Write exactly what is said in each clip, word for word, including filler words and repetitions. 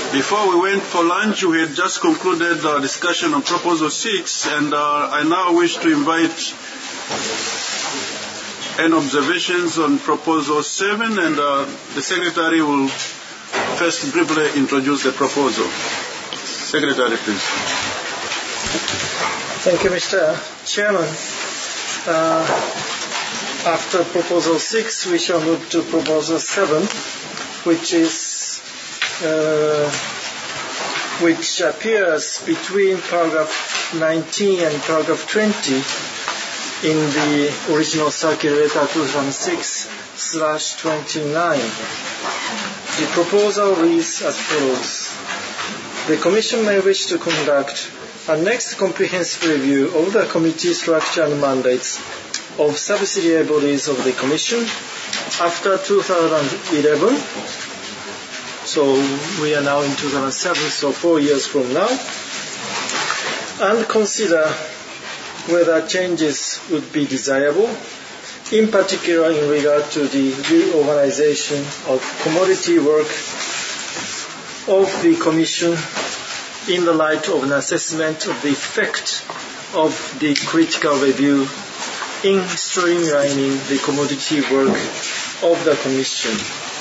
Before we went for lunch, we had just concluded our discussion on Proposal six, and uh, I now wish to invite any observations on Proposal seven, and uh, the Secretary will first briefly introduce the proposal. Secretary, please. Thank you, Mister Chairman. Uh, after Proposal six, we shall move to Proposal seven, which is uh, which appears between paragraph nineteen and paragraph twenty in the original Circular Letter two thousand six slash twenty-nine. The proposal reads as follows. The Commission may wish to conduct a next comprehensive review of the committee structure and mandates of subsidiary bodies of the Commission after two thousand eleven. So we are now in two thousand seven, so four years from now, and consider whether changes would be desirable, in particular in regard to the reorganization of commodity work of the Commission in the light of an assessment of the effect of the critical review in streamlining the commodity work of the Commission.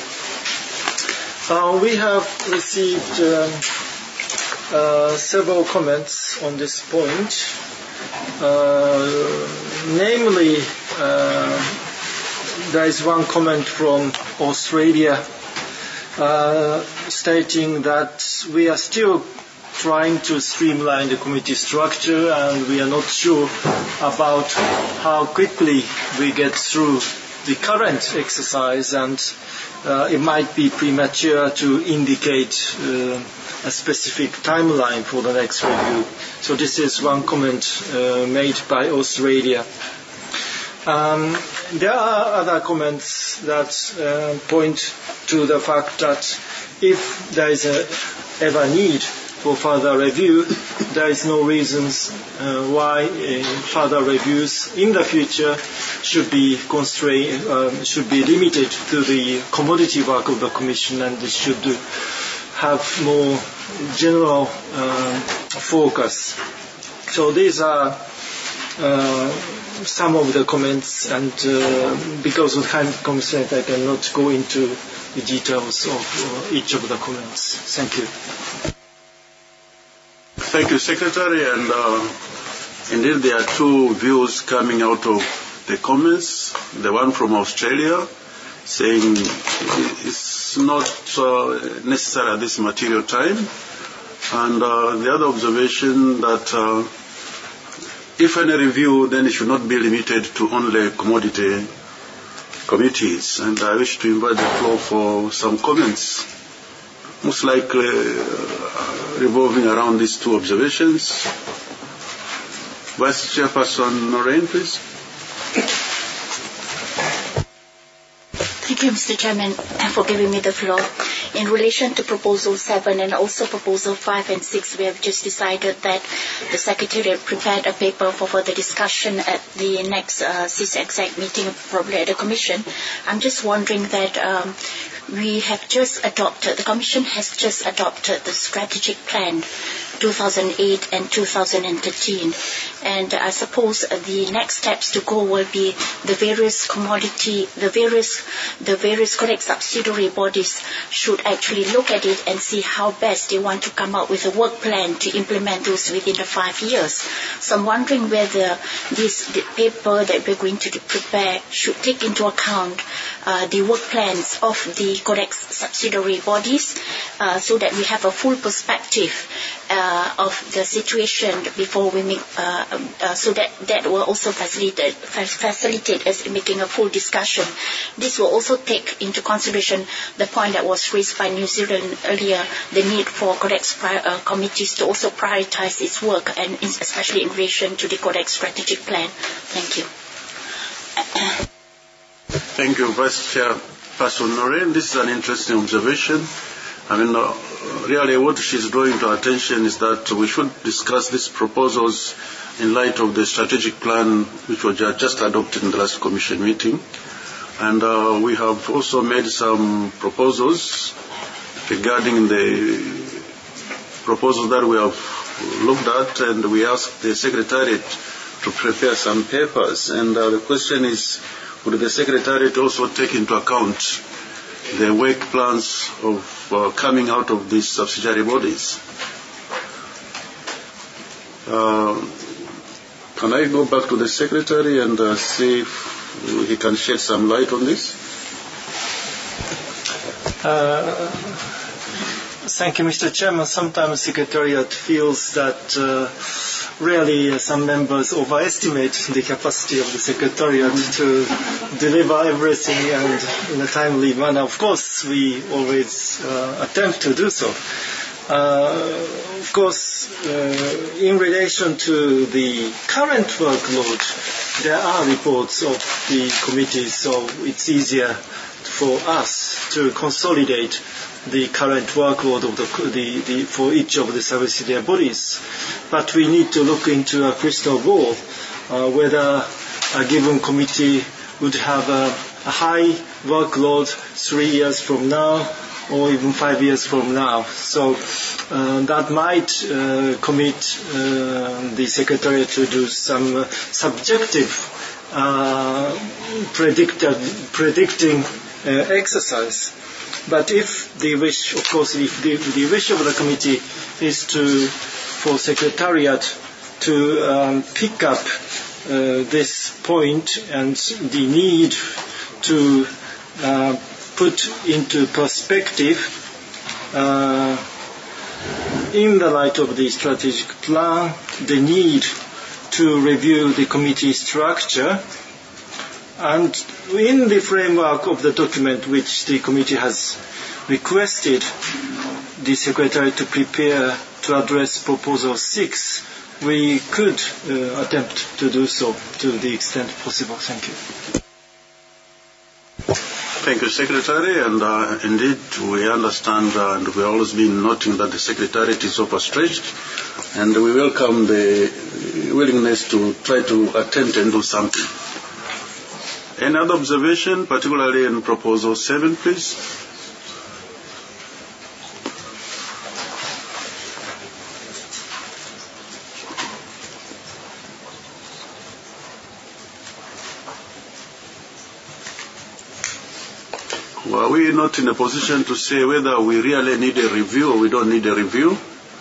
Uh, we have received um, uh, several comments on this point. Uh, namely, uh, there is one comment from Australia uh, stating that we are still trying to streamline the committee structure and we are not sure about how quickly we get through the current exercise, and uh, it might be premature to indicate uh, a specific timeline for the next review. So this is one comment uh, made by Australia. Um, there are other comments that uh, point to the fact that if there is a, ever need for further review, there is no reasons uh, why uh, further reviews in the future should be constrained, uh, should be limited to the commodity work of the Commission, and it should have more general uh, focus. So these are uh, some of the comments, and uh, because of time constraint, I cannot go into the details of uh, each of the comments. Thank you. Thank you, Secretary. And uh, indeed, there are two views coming out of the comments. The one from Australia saying it's not uh, necessary at this material time. And uh, the other observation that uh, if any review, then it should not be limited to only commodity committees. And I wish to invite the floor for some comments, most likely uh, revolving around these two observations. Vice Chairperson Noreen, please. Thank you, Mister Chairman, for giving me the floor. In relation to Proposal seven and also Proposal five and six, we have just decided that the Secretariat prepared a paper for further discussion at the next uh, C I S exec meeting, probably at the Commission. I'm just wondering that um, we have just adopted, the Commission has just adopted the strategic plan two thousand eight and two thousand thirteen. And I suppose the next steps to go will be the various commodity, the various, the various correct subsidiary bodies should actually look at it and see how best they want to come up with a work plan to implement those within the five years. So I'm wondering whether this the paper that we're going to prepare should take into account uh, the work plans of the correct subsidiary bodies uh, so that we have a full perspective uh, of the situation before we make, uh, uh, so that that will also facilitate, facilitate us in making a full discussion. This will also take into consideration the point that was raised by New Zealand earlier, the need for Codex uh, committees to also prioritize its work, and in, especially in relation to the Codex strategic plan. Thank you. Thank you, Vice Chairperson Noreen. This is an interesting observation. I mean, uh, really what she's drawing to our attention is that we should discuss these proposals in light of the strategic plan which was just adopted in the last Commission meeting. And uh, we have also made some proposals regarding the proposals that we have looked at, and we asked the Secretariat to prepare some papers. And uh, the question is, would the Secretariat also take into account the work plans of uh, coming out of these subsidiary bodies? Uh, can I go back to the Secretary and uh, see if he can shed some light on this? Uh, thank you, Mister Chairman. Sometimes Secretariat feels that uh, really uh, some members overestimate the capacity of the Secretariat to deliver everything and in a timely manner. Of course, we always uh, attempt to do so. Uh, of course, uh, in relation to the current workload, there are reports of the committees, so it's easier for us to consolidate the current workload of the, the, the, for each of the subsidiary bodies. But we need to look into a crystal ball, uh, whether a given committee would have a, a high workload three years from now or even five years from now. So uh, that might uh, commit uh, the Secretariat to do some uh, subjective uh, predicted, predicting uh, exercise. But if the wish, of course, if the, the wish of the committee is to, for Secretariat to um, pick up uh, this point and the need to uh, put into perspective uh, in the light of the strategic plan, the need to review the committee structure, and in the framework of the document which the committee has requested the Secretary to prepare to address Proposal six, we could uh, attempt to do so to the extent possible. Thank you. Thank you, Secretary. And uh, indeed, we understand uh, and we've always been noting that the Secretariat is overstretched, and we welcome the willingness to try to attempt and do something. Any other observation, particularly in Proposal seven, please? Are we not in a position to say whether we really need a review or we don't need a review?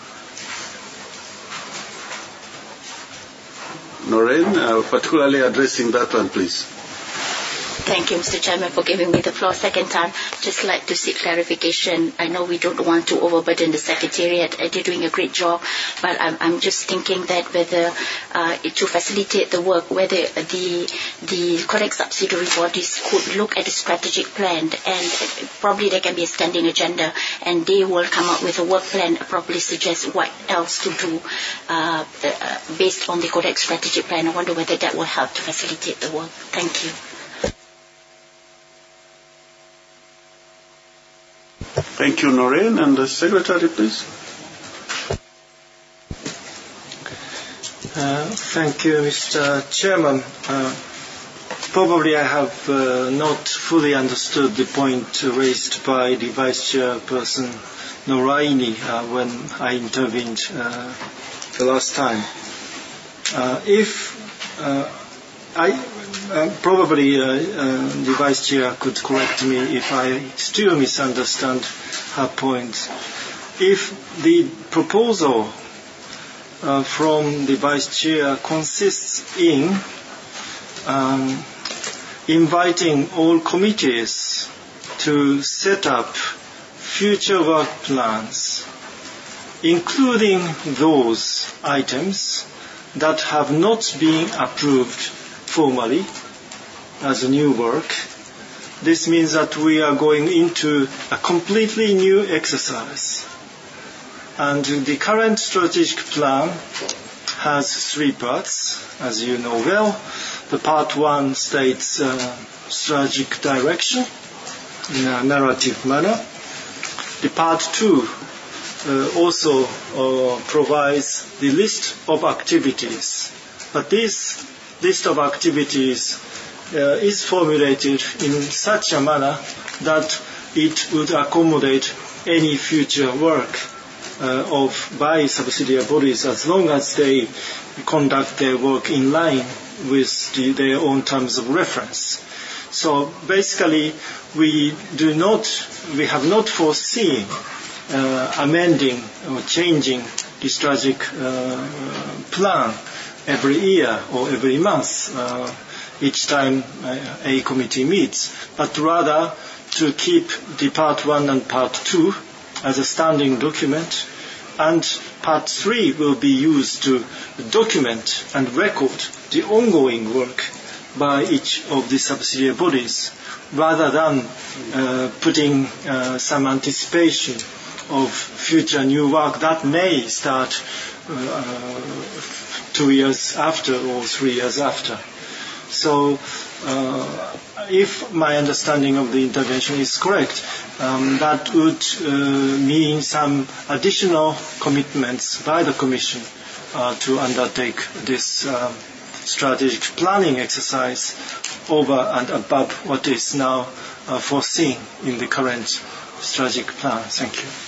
Noreen, uh, particularly addressing that one, please. Thank you, Mister Chairman, for giving me the floor second time. Just like to seek clarification. I know we don't want to overburden the Secretariat. They're doing a great job, but I'm, I'm just thinking that whether uh, to facilitate the work, whether the the correct subsidiary bodies could look at the strategic plan, and probably there can be a standing agenda, and they will come up with a work plan, probably suggest what else to do uh, uh, based on the correct strategic plan. I wonder whether that will help to facilitate the work. Thank you. Thank you, Noreen. And the Secretary, please. Uh, thank you, Mister Chairman. Uh, probably I have uh, not fully understood the point raised by the Vice Chairperson Noraini uh, when I intervened uh, the last time. Uh, if uh, I Uh, probably uh, uh, the Vice Chair could correct me if I still misunderstand her point. If the proposal uh, from the Vice Chair consists in um, inviting all committees to set up future work plans, including those items that have not been approved formally as a new work, this means that we are going into a completely new exercise. And the current strategic plan has three parts, as you know well. The part one states uh, strategic direction in a narrative manner. The part two uh, also uh, provides the list of activities. But this list of activities uh, is formulated in such a manner that it would accommodate any future work. uh, of by subsidiary bodies as long as they conduct their work in line with the, their own terms of reference. So basically, we do not, we have not foreseen uh, amending or changing the strategic uh, plan every year or every month, uh, each time uh, a committee meets, but rather to keep the part one and part two as a standing document, and part three will be used to document and record the ongoing work by each of the subsidiary bodies, rather than uh, putting uh, some anticipation of future new work that may start uh, two years after or three years after. So uh, if my understanding of the intervention is correct, um, that would uh, mean some additional commitments by the Commission uh, to undertake this um, strategic planning exercise over and above what is now uh, foreseen in the current strategic plan. Thank you.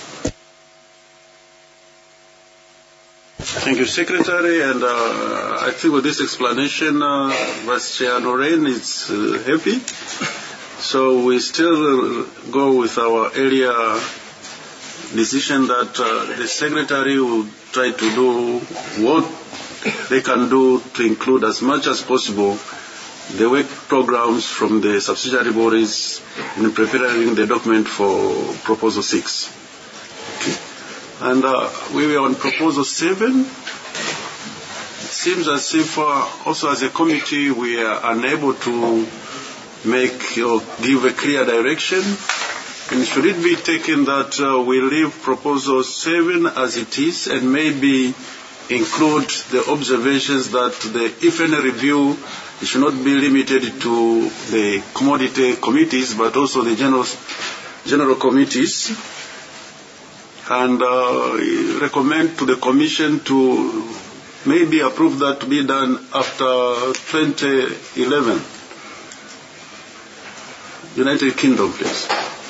Thank you, Secretary. And uh, I think with this explanation, uh, Vice Chair Noreen is uh, happy. So we still go with our earlier decision that uh, the Secretary will try to do what they can do to include as much as possible the work programs from the subsidiary bodies in preparing the document for Proposal six. Okay. And uh, we were on Proposal seven. It seems as if uh, also as a committee we are unable to make or give a clear direction. And should it be taken that uh, we leave Proposal seven as it is and maybe include the observations that the if any review it should not be limited to the commodity committees but also the general, general committees, and uh, recommend to the Commission to maybe approve that to be done after twenty eleven. United Kingdom, please.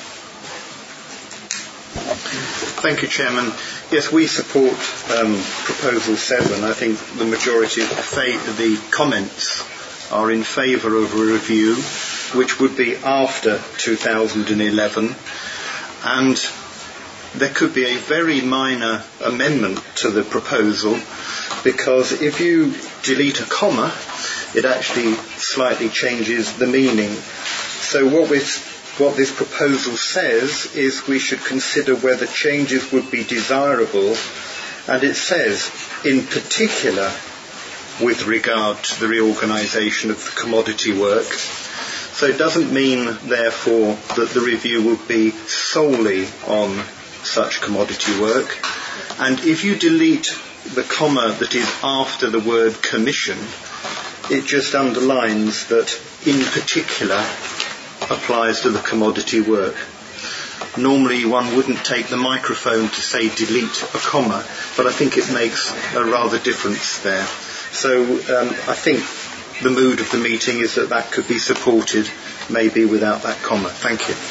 Thank you, Chairman. Yes, we support um, Proposal seven. I think the majority of the, fa- the comments are in favour of a review, which would be after two thousand eleven. And there could be a very minor amendment to the proposal, because if you delete a comma, it actually slightly changes the meaning. So what we're What this proposal says is we should consider whether changes would be desirable, and it says, in particular, with regard to the reorganisation of the commodity work. So it doesn't mean, therefore, that the review would be solely on such commodity work. And if you delete the comma that is after the word commission, it just underlines that, in particular, applies to the commodity work. Normally one wouldn't take the microphone to say delete a comma, but I think it makes a rather difference there. So um, I think the mood of the meeting is that that could be supported, maybe without that comma. Thank you.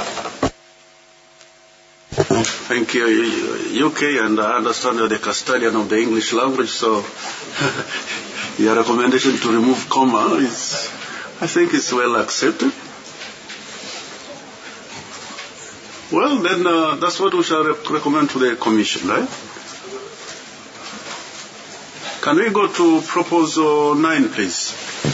Thank you, U K, and I understand you're the custodian of the English language, so your recommendation to remove comma is, I think, is well accepted. Well, then uh, that's what we shall rec- recommend to the Commission, right? Can we go to Proposal nine, please?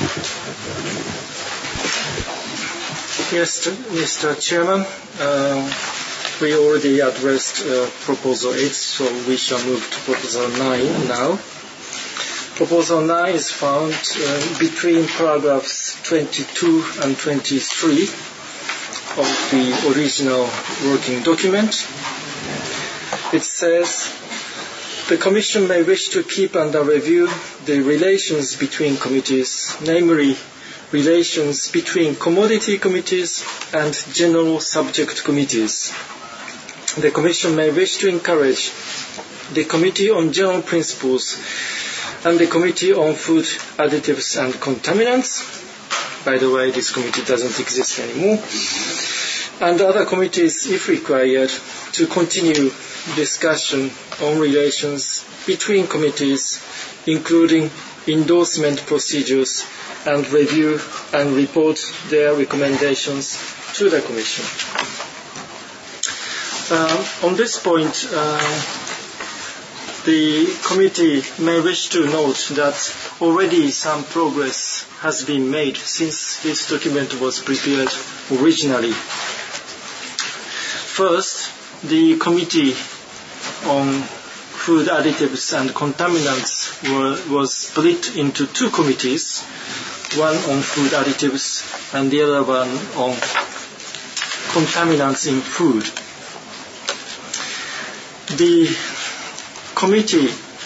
Yes, Mister Chairman. Uh, we already addressed uh, Proposal eight, so we shall move to Proposal nine now. Proposal nine is found uh, between paragraphs twenty-two and twenty-three of the original working document. It says, the Commission may wish to keep under review the relations between committees, namely relations between commodity committees and general subject committees. The Commission may wish to encourage the Committee on General Principles and the Committee on Food Additives and Contaminants. By the way, this committee doesn't exist anymore. and other committees, if required, to continue discussion on relations between committees, including endorsement procedures, and review and report their recommendations to the Commission. Uh, on this point, uh, the committee may wish to note that already some progress has been made since this document was prepared originally. First, the Committee on Food Additives and Contaminants were, was split into two committees, one on food additives and the other one on contaminants in food. The committee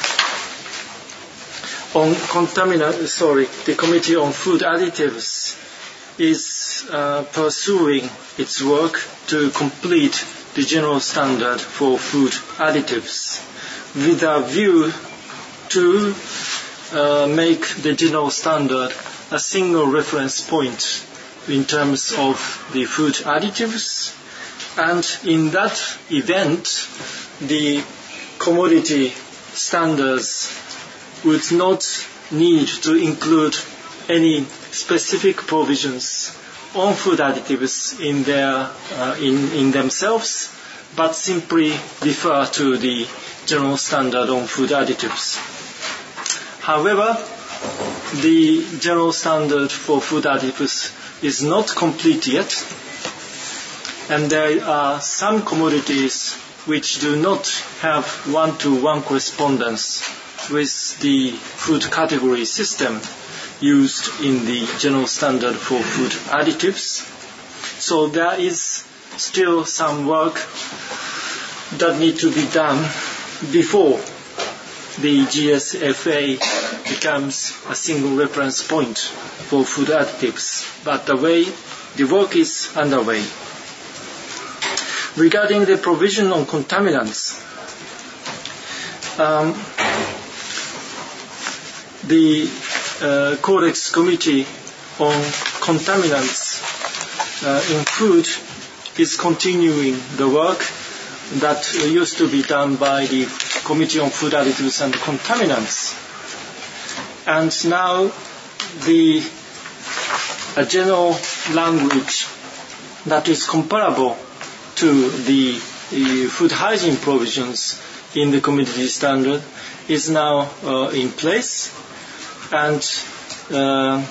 on contaminant, sorry, the Committee on Food Additives is uh, pursuing its work to complete the general standard for food additives with a view to uh, make the general standard a single reference point in terms of the food additives, and in that event the commodity standards would not need to include any specific provisions on food additives in their uh, in, in themselves, but simply refer to the general standard on food additives. However, the general standard for food additives is not complete yet, and there are some commodities which do not have one-to-one correspondence with the food category system used in the general standard for food additives. So there is still some work that need to be done before the G S F A becomes a single reference point for food additives. But the way the work is underway. Regarding the provision on contaminants, um, the uh, Codex Committee on Contaminants uh, in Food is continuing the work that used to be done by the Committee on Food Additives and Contaminants. And now the a general language that is comparable to the, the food hygiene provisions in the community standard is now uh, in place, and uh,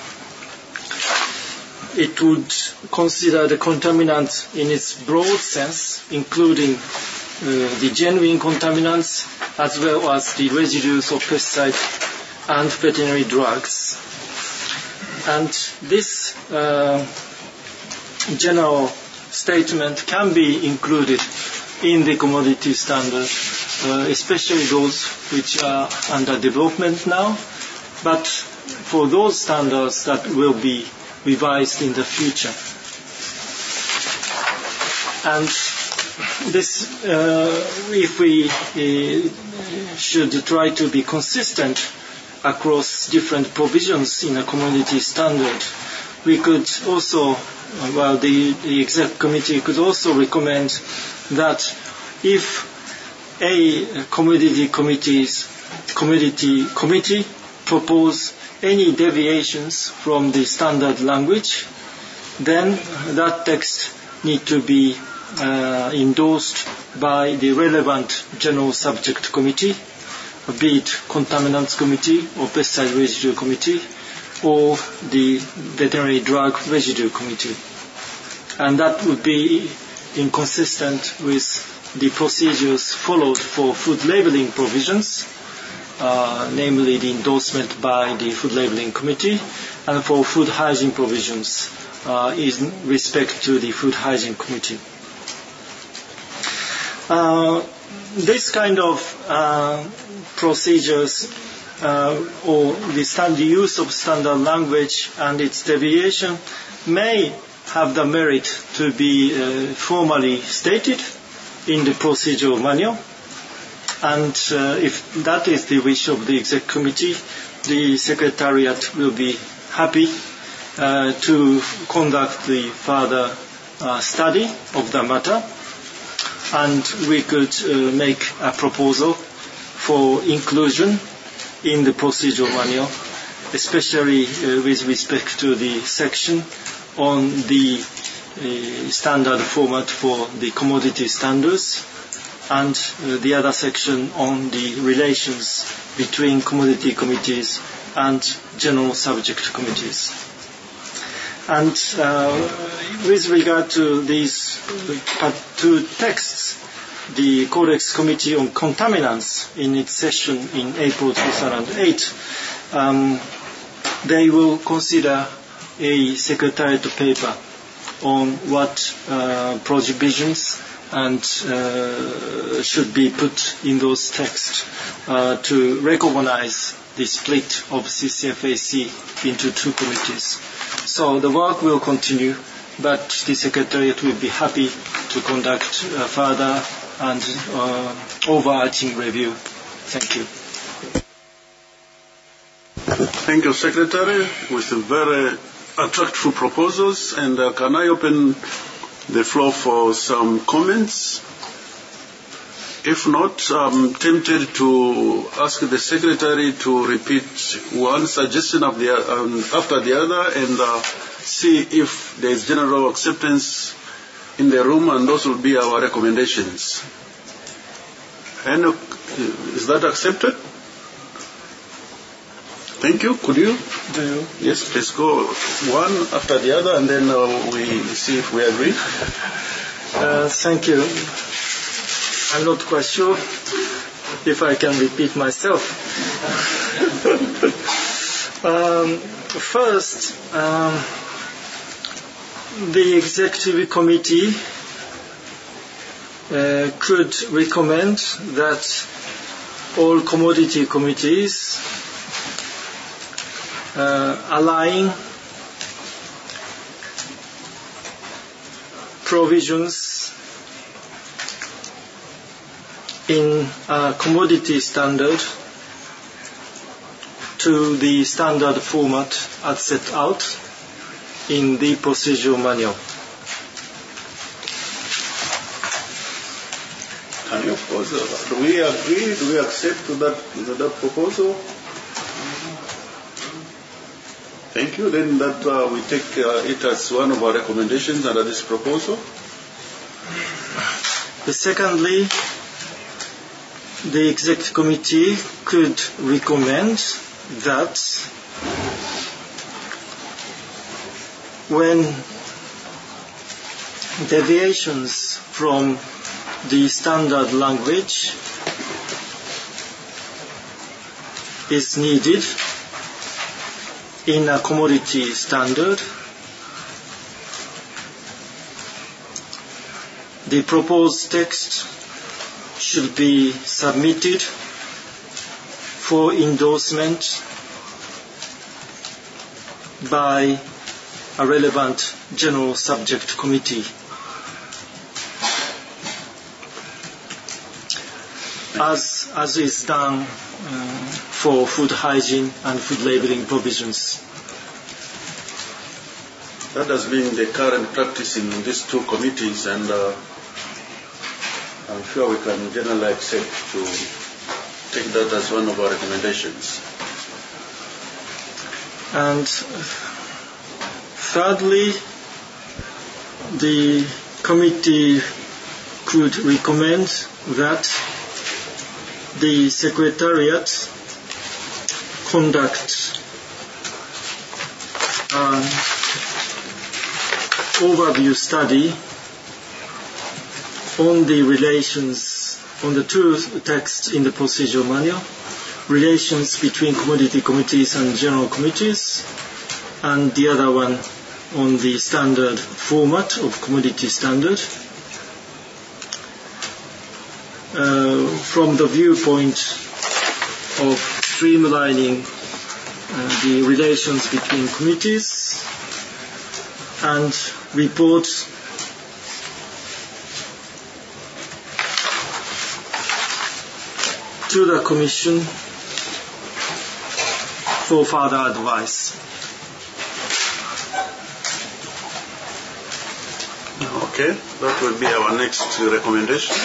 it would consider the contaminant in its broad sense, including uh, the genuine contaminants as well as the residues of pesticides and veterinary drugs. And this uh, general statement can be included in the commodity standard, uh, especially those which are under development now, but for those standards that will be revised in the future. And this, uh, if we uh, should try to be consistent across different provisions in a commodity standard, we could also, well, the, the exec committee could also recommend that if a commodity committee's commodity committee propose any deviations from the standard language, then that text need to be uh, endorsed by the relevant general subject committee, be it contaminants committee or pesticide residue committee or the veterinary drug residue committee. And that would be inconsistent with the procedures followed for food labeling provisions, uh, namely the endorsement by the food labeling committee, and for food hygiene provisions uh, in respect to the food hygiene committee. Uh, this kind of uh, procedures uh, or the, stand, the use of standard language and its deviation may have the merit to be uh, formally stated in the procedural manual, and uh, if that is the wish of the exec committee, the secretariat will be happy uh, to conduct the further uh, study of the matter, and we could uh, make a proposal for inclusion in the procedural manual, especially uh, with respect to the section on the uh, standard format for the commodity standards, and uh, the other section on the relations between commodity committees and general subject committees. And uh, with regard to these uh, two texts, the Codex Committee on Contaminants in its session in April two thousand eight, um, they will consider a secretariat paper on what uh, provisions and uh, should be put in those texts uh, to recognize the split of C C F A C into two committees. So the work will continue, but the Secretariat will be happy to conduct uh, further and uh, overarching review. Thank you. Thank you, Secretary, with very attractive proposals. And uh, can I open the floor for some comments? If not, I'm tempted to ask the Secretary to repeat one suggestion of the, um, after the other and uh, see if there is general acceptance in the room, and those will be our recommendations. And uh, is that accepted? Thank you. Could you? Do you? Yes, please go one after the other, and then uh, we see if we agree. Uh, thank you. I'm not quite sure if I can repeat myself. um, first, um, the Executive Committee uh, could recommend that all commodity committees uh, align provisions in a commodity standard to the standard format as set out in the procedural manual. Can you oppose? Uh, do we agree? Do we accept that, that proposal? Thank you. Then that uh, we take uh, it as one of our recommendations under this proposal. Secondly, the Executive Committee could recommend that when deviations from the standard language is needed in a commodity standard, the proposed text should be submitted for endorsement by a relevant general subject committee. As, as is done uh, for food hygiene and food labeling provisions. That has been the current practice in these two committees, and uh, I'm sure we can generally accept to take that as one of our recommendations. And thirdly, the committee could recommend that the Secretariat conduct an overview study on the relations, on the two texts in the procedural manual, relations between commodity committees and general committees, and the other one on the standard format of commodity standard. Uh, from the viewpoint of streamlining uh, the relations between committees, and report to the Commission for further advice. Okay, that will be our next recommendation.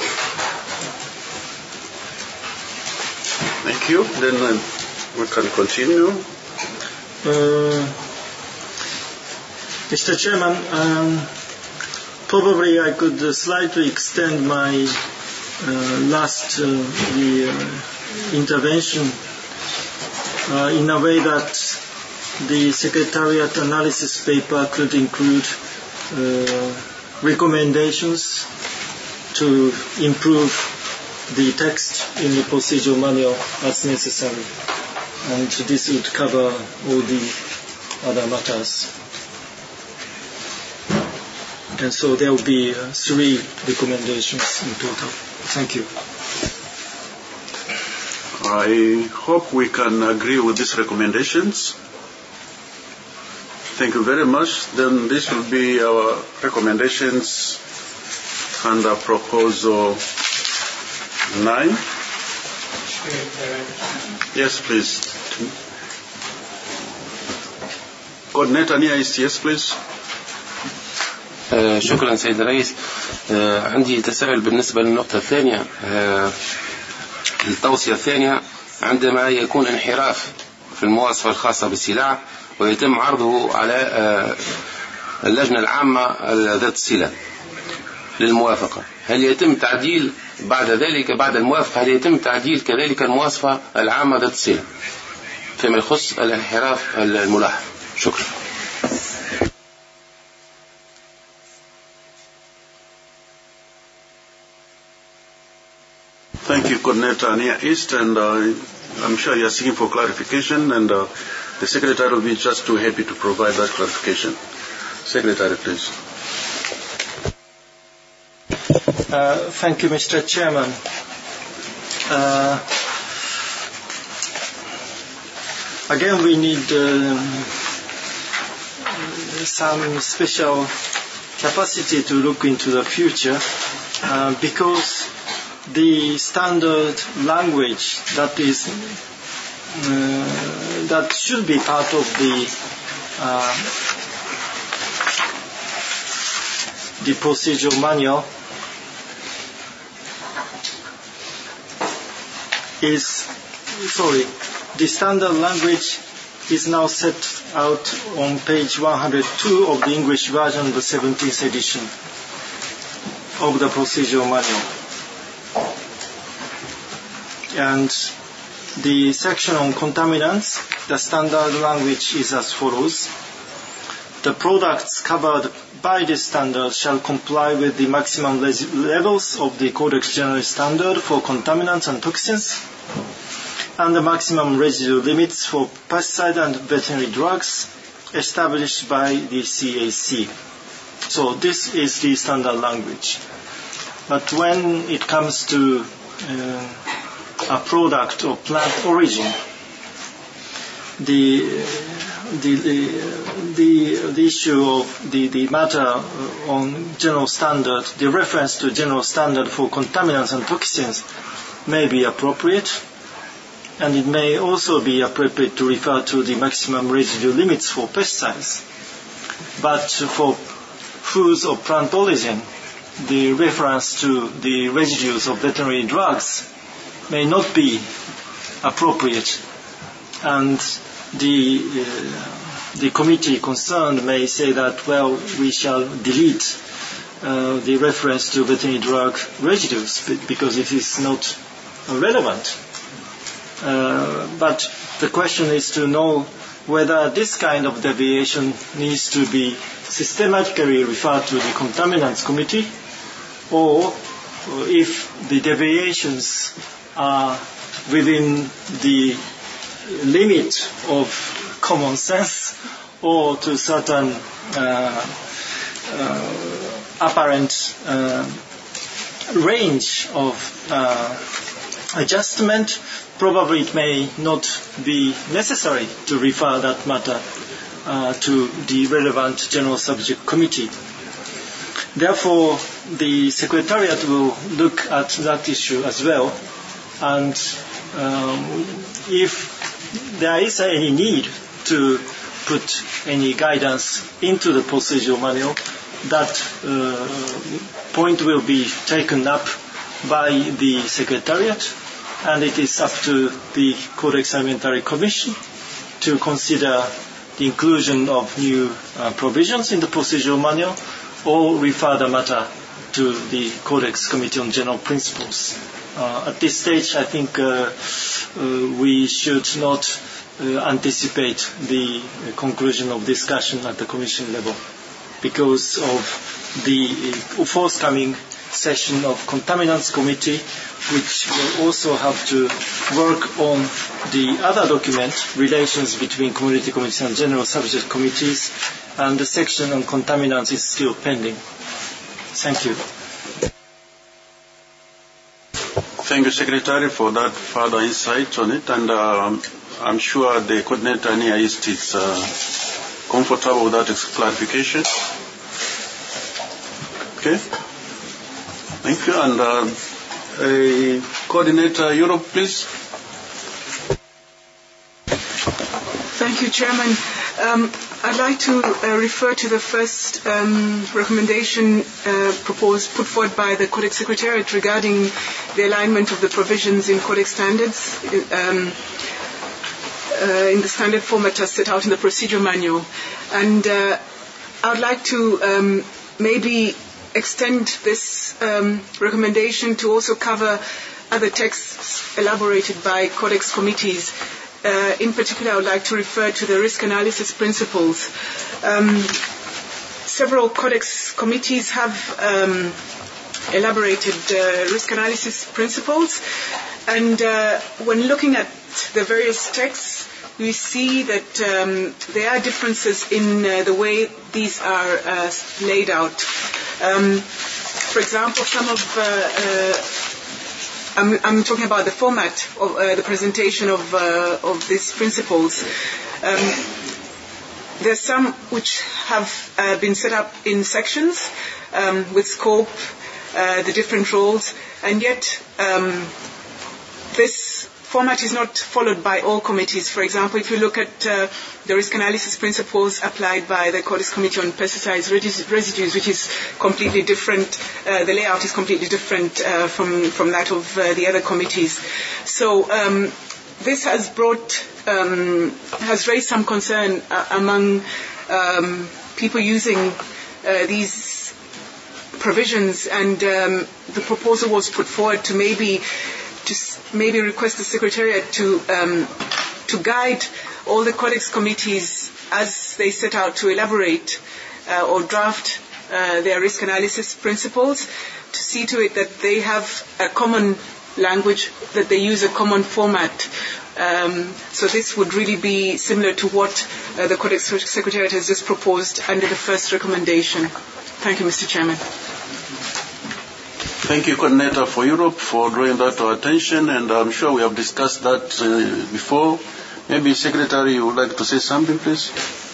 Thank you. Then uh, we can continue. Uh, Mister Chairman, um, probably I could uh, slightly extend my uh, last uh, the, uh, intervention uh, in a way that the Secretariat analysis paper could include uh, recommendations to improve the text in the procedural manual as necessary. And this would cover all the other matters. And so there will be uh, three recommendations in total. Thank you. I hope we can agree with these recommendations. Thank you very much. Then this will be our recommendations under proposal nine. Yes, please. Coordinator Nia, yes, please. آه شكرا سيد الرئيس. آه عندي تساؤل بالنسبة للنقطة الثانية، آه التوصية الثانية، عندما يكون انحراف في المواصفة الخاصة بالسلع ويتم عرضه على آه اللجنة العامة ذات الصلة للموافقة، هل يتم تعديل بعد ذلك بعد الموافقة هل يتم تعديل كذلك المواصفة العامة ذات الصلة فيما يخص الانحراف الملاحظ؟ شكرا. Thank you, Coordinator Nia East, and uh, I'm sure you're seeking for clarification, and uh, the Secretary will be just too happy to provide that clarification. Secretary, please. Uh, thank you, Mister Chairman. Uh, again, we need uh, some special capacity to look into the future uh, because the standard language that is uh, that should be part of the uh, the procedural manual is sorry the standard language is now set out on page one hundred two of the English version of the seventeenth edition of the procedural manual. And the section on contaminants, the standard language is as follows. The products covered by this standard shall comply with the maximum levels of the Codex General Standard for contaminants and toxins and the maximum residue limits for pesticide and veterinary drugs established by the C A C. So this is the standard language. But when it comes to uh, a product of plant origin, the the the, the, the issue of the, the matter on general standard, the reference to general standard for contaminants and toxins may be appropriate, and it may also be appropriate to refer to the maximum residue limits for pesticides. But for foods of plant origin, the reference to the residues of veterinary drugs may not be appropriate, and the uh, the committee concerned may say that, well, we shall delete uh, the reference to veterinary drug residues because it is not relevant. Uh, but the question is to know whether this kind of deviation needs to be systematically referred to the contaminants committee, or if the deviations are within the limit of common sense or to certain uh, uh, apparent uh, range of uh, adjustment, probably it may not be necessary to refer that matter uh, to the relevant general subject committee. Therefore, the Secretariat will look at that issue as well, and um, if there is any need to put any guidance into the procedural manual, that uh, point will be taken up by the Secretariat, and it is up to the Codex Alimentary Commission to consider the inclusion of new uh, provisions in the procedural manual or refer the matter to the Codex Committee on General Principles. Uh, at this stage, I think uh, uh, we should not uh, anticipate the uh, conclusion of discussion at the Commission level because of the uh, forthcoming session of Contaminants Committee, which will also have to work on the other document, relations between Community Committees and General Subject Committees, and the section on contaminants is still pending. Thank you. Thank you, Secretary, for that further insight on it, and um, I'm sure the coordinator in Near East is uh, comfortable with that clarification. Okay. Thank you. And uh, a coordinator Europe, please. Thank you, Chairman. Um, I'd like to uh, refer to the first um, recommendation uh, proposed, put forward by the Codex Secretariat regarding the alignment of the provisions in Codex standards um, uh, in the standard format as set out in the procedure manual. And uh, I would like to um, maybe extend this um, recommendation to also cover other texts elaborated by Codex committees. Uh, in particular, I would like to refer to the risk analysis principles. Um, several Codex committees have um, elaborated uh, risk analysis principles, and uh, when looking at the various texts, we see that um, there are differences in uh, the way these are uh, laid out. Um, for example, some of, uh, uh, I'm, I'm talking about the format of uh, the presentation of, uh, of these principles. Um, there's some which have uh, been set up in sections um, with scope, uh, the different roles, and yet um, this format is not followed by all committees. For example, if you look at uh, the risk analysis principles applied by the Codex Committee on Pesticides Residues, which is completely different, uh, the layout is completely different uh, from, from that of uh, the other committees. So um, this has brought, um, has raised some concern uh, among um, people using uh, these provisions, and um, the proposal was put forward to maybe to maybe request the Secretariat to um, to guide all the Codex committees as they set out to elaborate uh, or draft uh, their risk analysis principles, to see to it that they have a common language, that they use a common format. Um, so this would really be similar to what uh, the Codex Secretariat has just proposed under the first recommendation. Thank you, Mister Chairman. Thank you, Coordinator for Europe, for drawing that to our attention, and I'm sure we have discussed that uh, before. Maybe, Secretary, you would like to say something, please?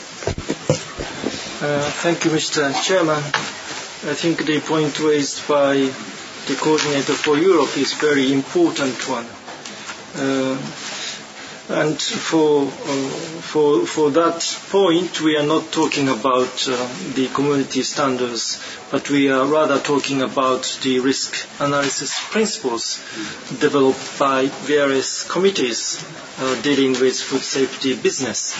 Uh, thank you, Mister Chairman. I think the point raised by the Coordinator for Europe is a very important one. Uh, and for, uh, for, for that point, we are not talking about uh, the community standards, but we are rather talking about the risk analysis principles developed by various committees uh, dealing with food safety business.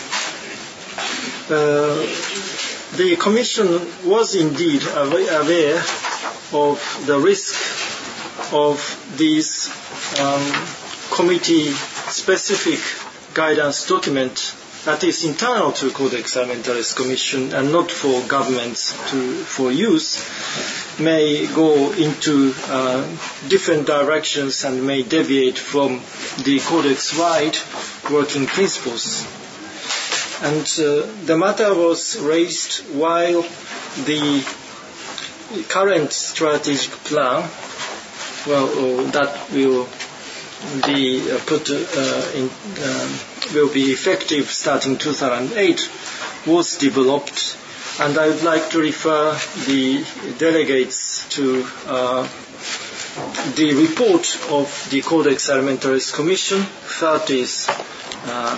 Uh, the Commission was indeed aware of the risk of these um, committee-specific guidance document that is internal to Codex Alimentarius Commission and not for governments to, for use, may go into uh, different directions and may deviate from the Codex-wide working principles. And uh, the matter was raised while the current strategic plan, well, uh, that will be uh, put uh, in, um, will be effective starting two thousand eight, was developed, and I would like to refer the delegates to uh, the report of the Codex Alimentarius Commission, thirtieth uh,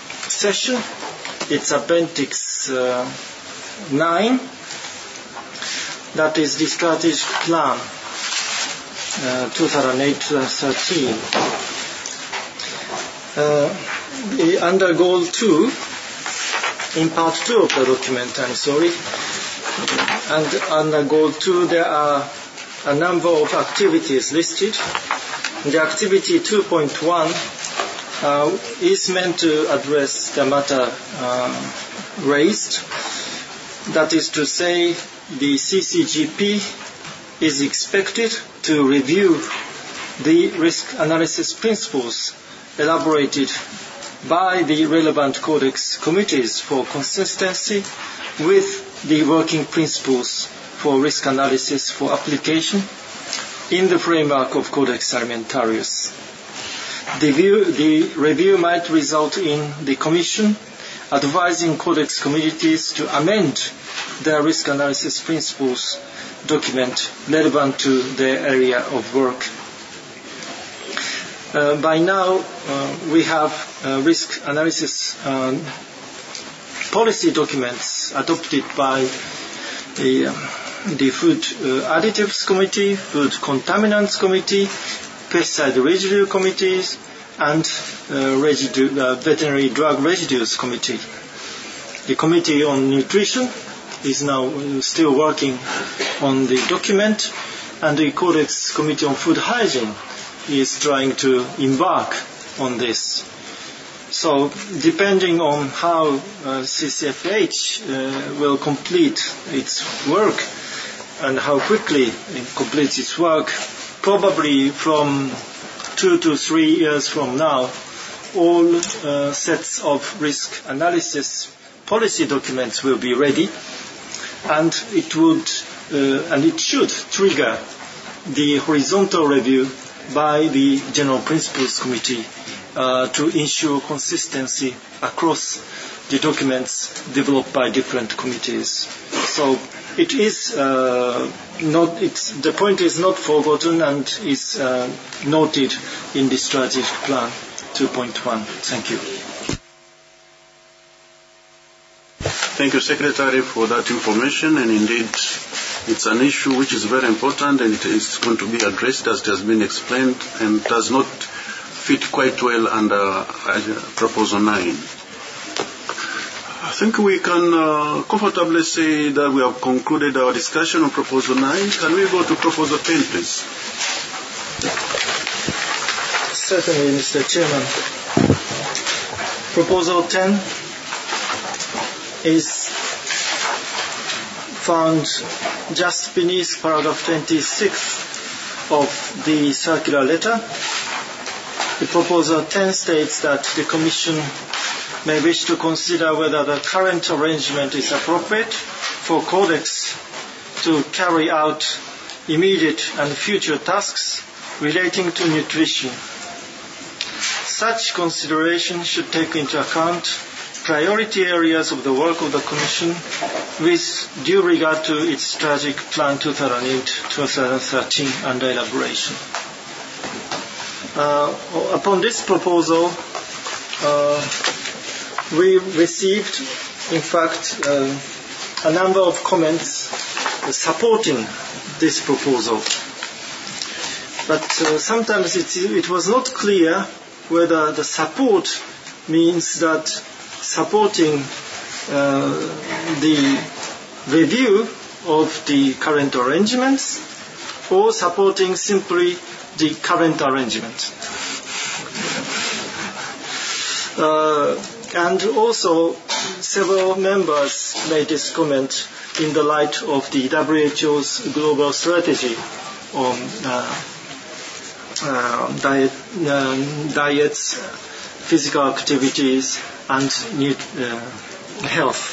session. It's Appendix uh, nine, that is the strategic plan uh, two thousand eight to thirteen. Uh, the under goal two, in part two of the document, I'm sorry, and under goal two there are a number of activities listed. The activity two point one uh, is meant to address the matter uh, raised. That is to say, the C C G P is expected to review the risk analysis principles elaborated by the relevant Codex committees for consistency with the working principles for risk analysis for application in the framework of Codex Alimentarius. The, view, the review might result in the Commission advising Codex committees to amend their risk analysis principles document relevant to their area of work. Uh, by now, uh, we have uh, risk analysis um, policy documents adopted by the, uh, the Food uh, Additives Committee, Food Contaminants Committee, Pesticide Residue Committees, and uh, residue, uh, Veterinary Drug Residues Committee. The Committee on Nutrition is now still working on the document, and the Codex Committee on Food Hygiene is trying to embark on this. So, depending on how uh, C C F H uh, will complete its work and how quickly it completes its work, probably from two to three years from now, all uh, sets of risk analysis policy documents will be ready, and it would uh, and it should trigger the horizontal review by the General Principles Committee uh, to ensure consistency across the documents developed by different committees. So it is uh, not. It's, the point is not forgotten and is uh, noted in the strategic plan two point one. Thank you. Thank you, Secretary, for that information. And indeed, it's an issue which is very important, and it is going to be addressed as it has been explained, and does not fit quite well under uh, Proposal nine. I think we can uh, comfortably say that we have concluded our discussion on Proposal nine. Can we go to Proposal ten, please? Certainly, Mister Chairman. Proposal ten is found just beneath paragraph twenty-six of the circular letter. The Proposal ten states that the Commission may wish to consider whether the current arrangement is appropriate for Codex to carry out immediate and future tasks relating to nutrition. Such consideration should take into account priority areas of the work of the Commission with due regard to its strategic plan two thousand eight to twenty thirteen under elaboration. Uh, upon this proposal, uh, we received, in fact, uh, a number of comments supporting this proposal. But uh, sometimes it, it was not clear whether the support means that supporting uh, the review of the current arrangements or supporting simply the current arrangement. Uh, and also several members made this comment in the light of the W H O's global strategy on uh, uh, diet, uh, diets, physical activities, and new, uh, health.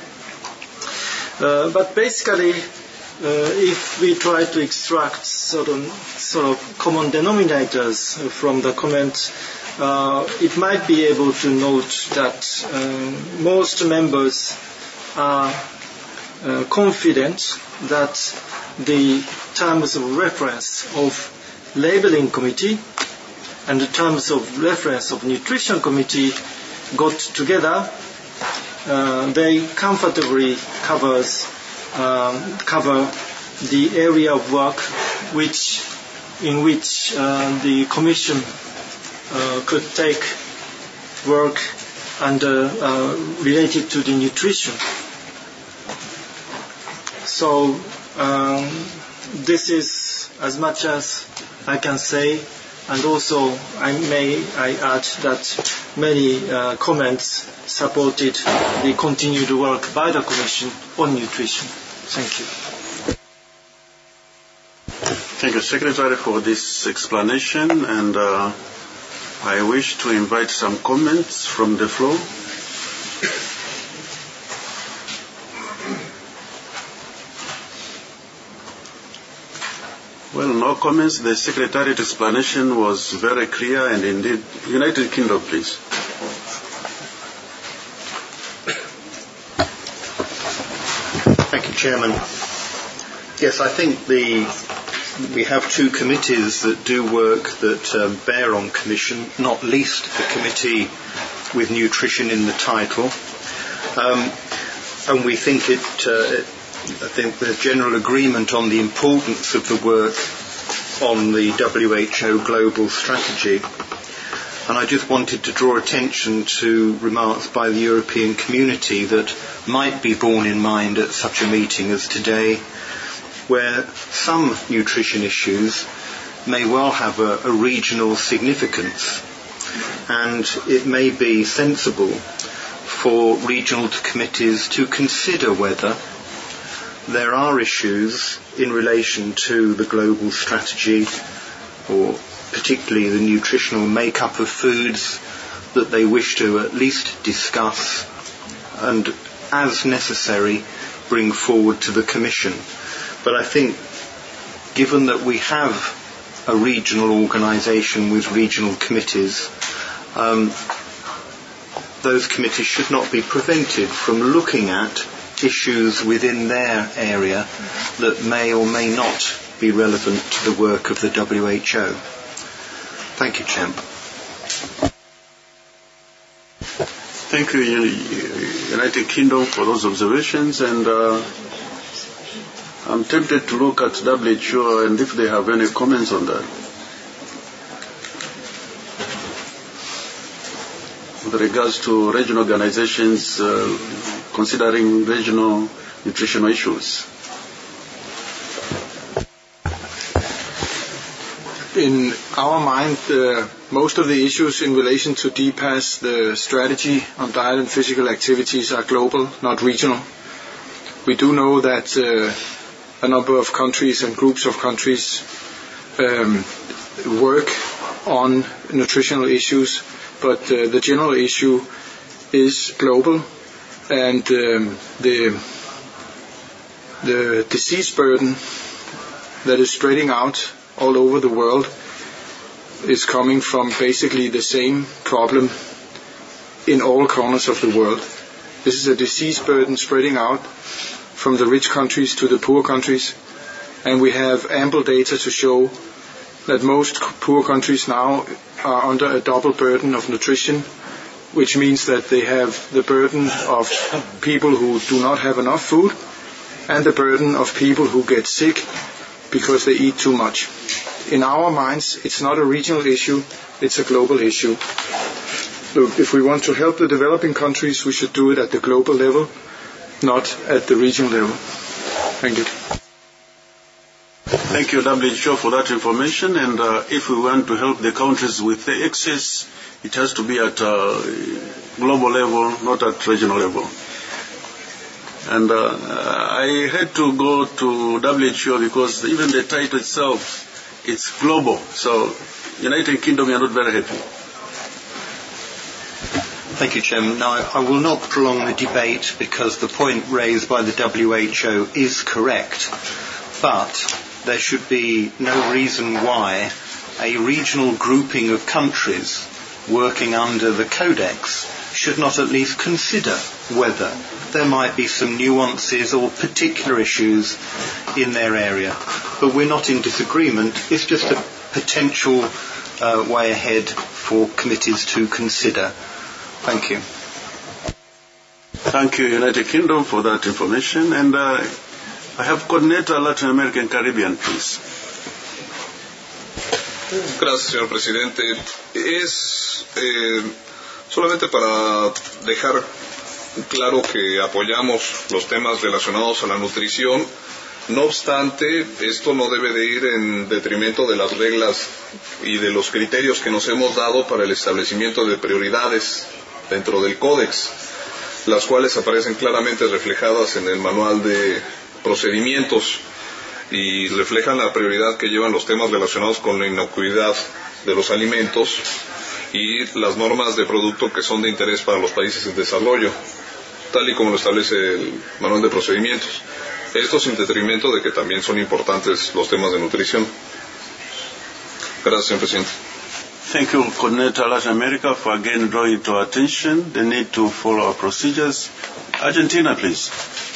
Uh, but basically, uh, if we try to extract sort of, sort of common denominators from the comment, uh, it might be able to note that uh, most members are uh, confident that the terms of reference of labeling committee and the terms of reference of nutrition committee got together, uh, they comfortably covers um, cover the area of work which, in which uh, the Commission uh, could take work under uh, related to the nutrition. So um, this is as much as I can say, and also I may I add that many uh, comments supported the continued work by the Commission on nutrition. Thank you. Thank you, Secretary, for this explanation, and uh, I wish to invite some comments from the floor. Well, no comments. The Secretariat explanation was very clear, and indeed, United Kingdom, please. Thank you, Chairman. Yes, I think the we have two committees that do work that um, bear on Commission, not least the committee with nutrition in the title. Um, and we think it, uh, I think the general agreement on the importance of the work on the W H O global strategy. And I just wanted to draw attention to remarks by the European community that might be borne in mind at such a meeting as today, where some nutrition issues may well have a, a regional significance, and it may be sensible for regional committees to consider whether there are issues in relation to the global strategy, or particularly the nutritional makeup of foods, that they wish to at least discuss and, as necessary, bring forward to the Commission. But I think, given that we have a regional organisation with regional committees, um, those committees should not be prevented from looking at issues within their area that may or may not be relevant to the work of the W H O. Thank you, Chairman. Thank you, United Kingdom, for those observations, and uh, I'm tempted to look at W H O and if they have any comments on that. With regards to regional organizations uh, considering regional nutritional issues. In our mind, uh, most of the issues in relation to D PAS, the strategy on diet and physical activities, are global, not regional. We do know that uh, a number of countries and groups of countries um, work on nutritional issues, but uh, the general issue is global, and um, the the disease burden that is spreading out all over the world is coming from basically the same problem in all corners of the world. This is a disease burden spreading out from the rich countries to the poor countries, and we have ample data to show that most poor countries now are under a double burden of nutrition, which means that they have the burden of people who do not have enough food and the burden of people who get sick because they eat too much. In our minds, it's not a regional issue, it's a global issue. So if we want to help the developing countries, we should do it at the global level, not at the regional level. Thank you. Thank you, W H O, for that information. And uh, if we want to help the countries with the excess, it has to be at uh, global level, not at regional level. And uh, I had to go to W H O because even the title itself, it's global. So United Kingdom, we are not very happy. Thank you, Chairman. Now, I, I will not prolong the debate because the point raised by the W H O is correct, but there should be no reason why a regional grouping of countries working under the Codex should not at least consider whether there might be some nuances or particular issues in their area. But we're not in disagreement. It's just a potential uh, way ahead for committees to consider. Thank you. Thank you, United Kingdom, for that information. And uh, I have coordinator Latin American Caribbean, please. Gracias, señor presidente. Es eh, solamente para dejar claro que apoyamos los temas relacionados a la nutrición. No obstante, esto no debe de ir en detrimento de las reglas y de los criterios que nos hemos dado para el establecimiento de prioridades dentro del Códex, las cuales aparecen claramente reflejadas en el manual de procedimientos y reflejan la prioridad que llevan los temas relacionados con la inocuidad de los alimentos y las normas de producto que son de interés para los países en desarrollo, tal y como lo establece el manual de procedimientos. Esto sin detrimento de que también son importantes los temas de nutrición. Gracias, señor presidente. Thank you, Coordinator Latin America, for again drawing to our attention the need to follow our procedures. Argentina, please.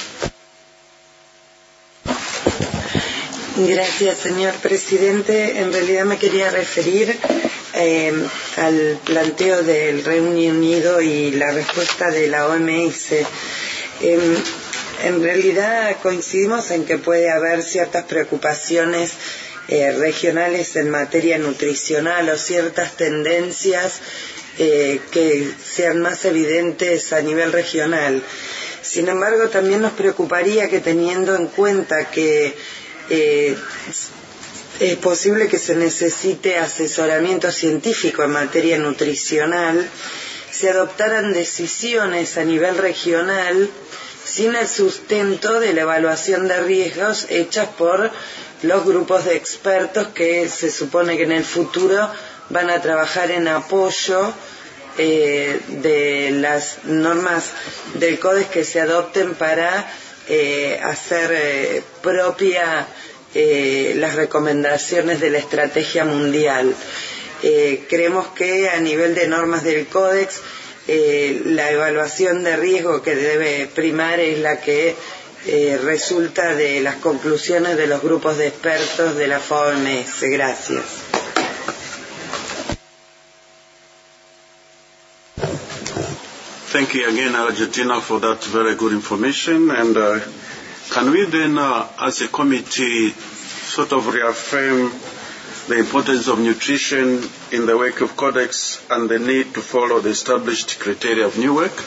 Gracias, señor presidente. En realidad me quería referir eh, al planteo del Reino Unido y la respuesta de la O M S. Eh, en realidad coincidimos en que puede haber ciertas preocupaciones eh, regionales en materia nutricional o ciertas tendencias eh, que sean más evidentes a nivel regional. Sin embargo, también nos preocuparía que, teniendo en cuenta que Eh, es posible que se necesite asesoramiento científico en materia nutricional, se adoptaran decisiones a nivel regional sin el sustento de la evaluación de riesgos hechas por los grupos de expertos que se supone que en el futuro van a trabajar en apoyo eh, de las normas del Códex que se adopten para Eh, hacer eh, propia eh, las recomendaciones de la estrategia mundial. Eh, creemos que a nivel de normas del Códex eh, la evaluación de riesgo que debe primar es la que eh, resulta de las conclusiones de los grupos de expertos de la F O M S. Gracias. Thank you again, Argentina, for that very good information. And uh, can we then, uh, as a committee, sort of reaffirm the importance of nutrition in the work of Codex and the need to follow the established criteria of new work?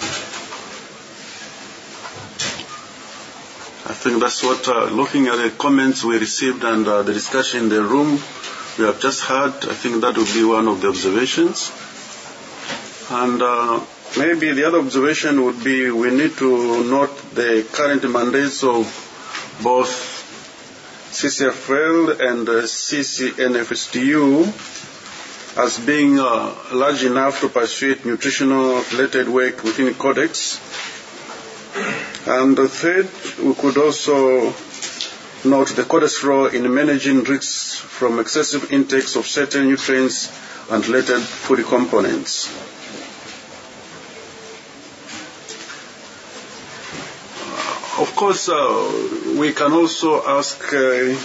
I think that's what, uh, looking at the comments we received and uh, the discussion in the room we have just had, I think that would be one of the observations. And uh, maybe the other observation would be we need to note the current mandates of both C C F L and uh, C C N F S T U as being uh, large enough to persuade nutritional-related work within Codex. And the third, we could also note the Codex role in managing risks from excessive intakes of certain nutrients and related food components. Of course, uh, we can also ask uh,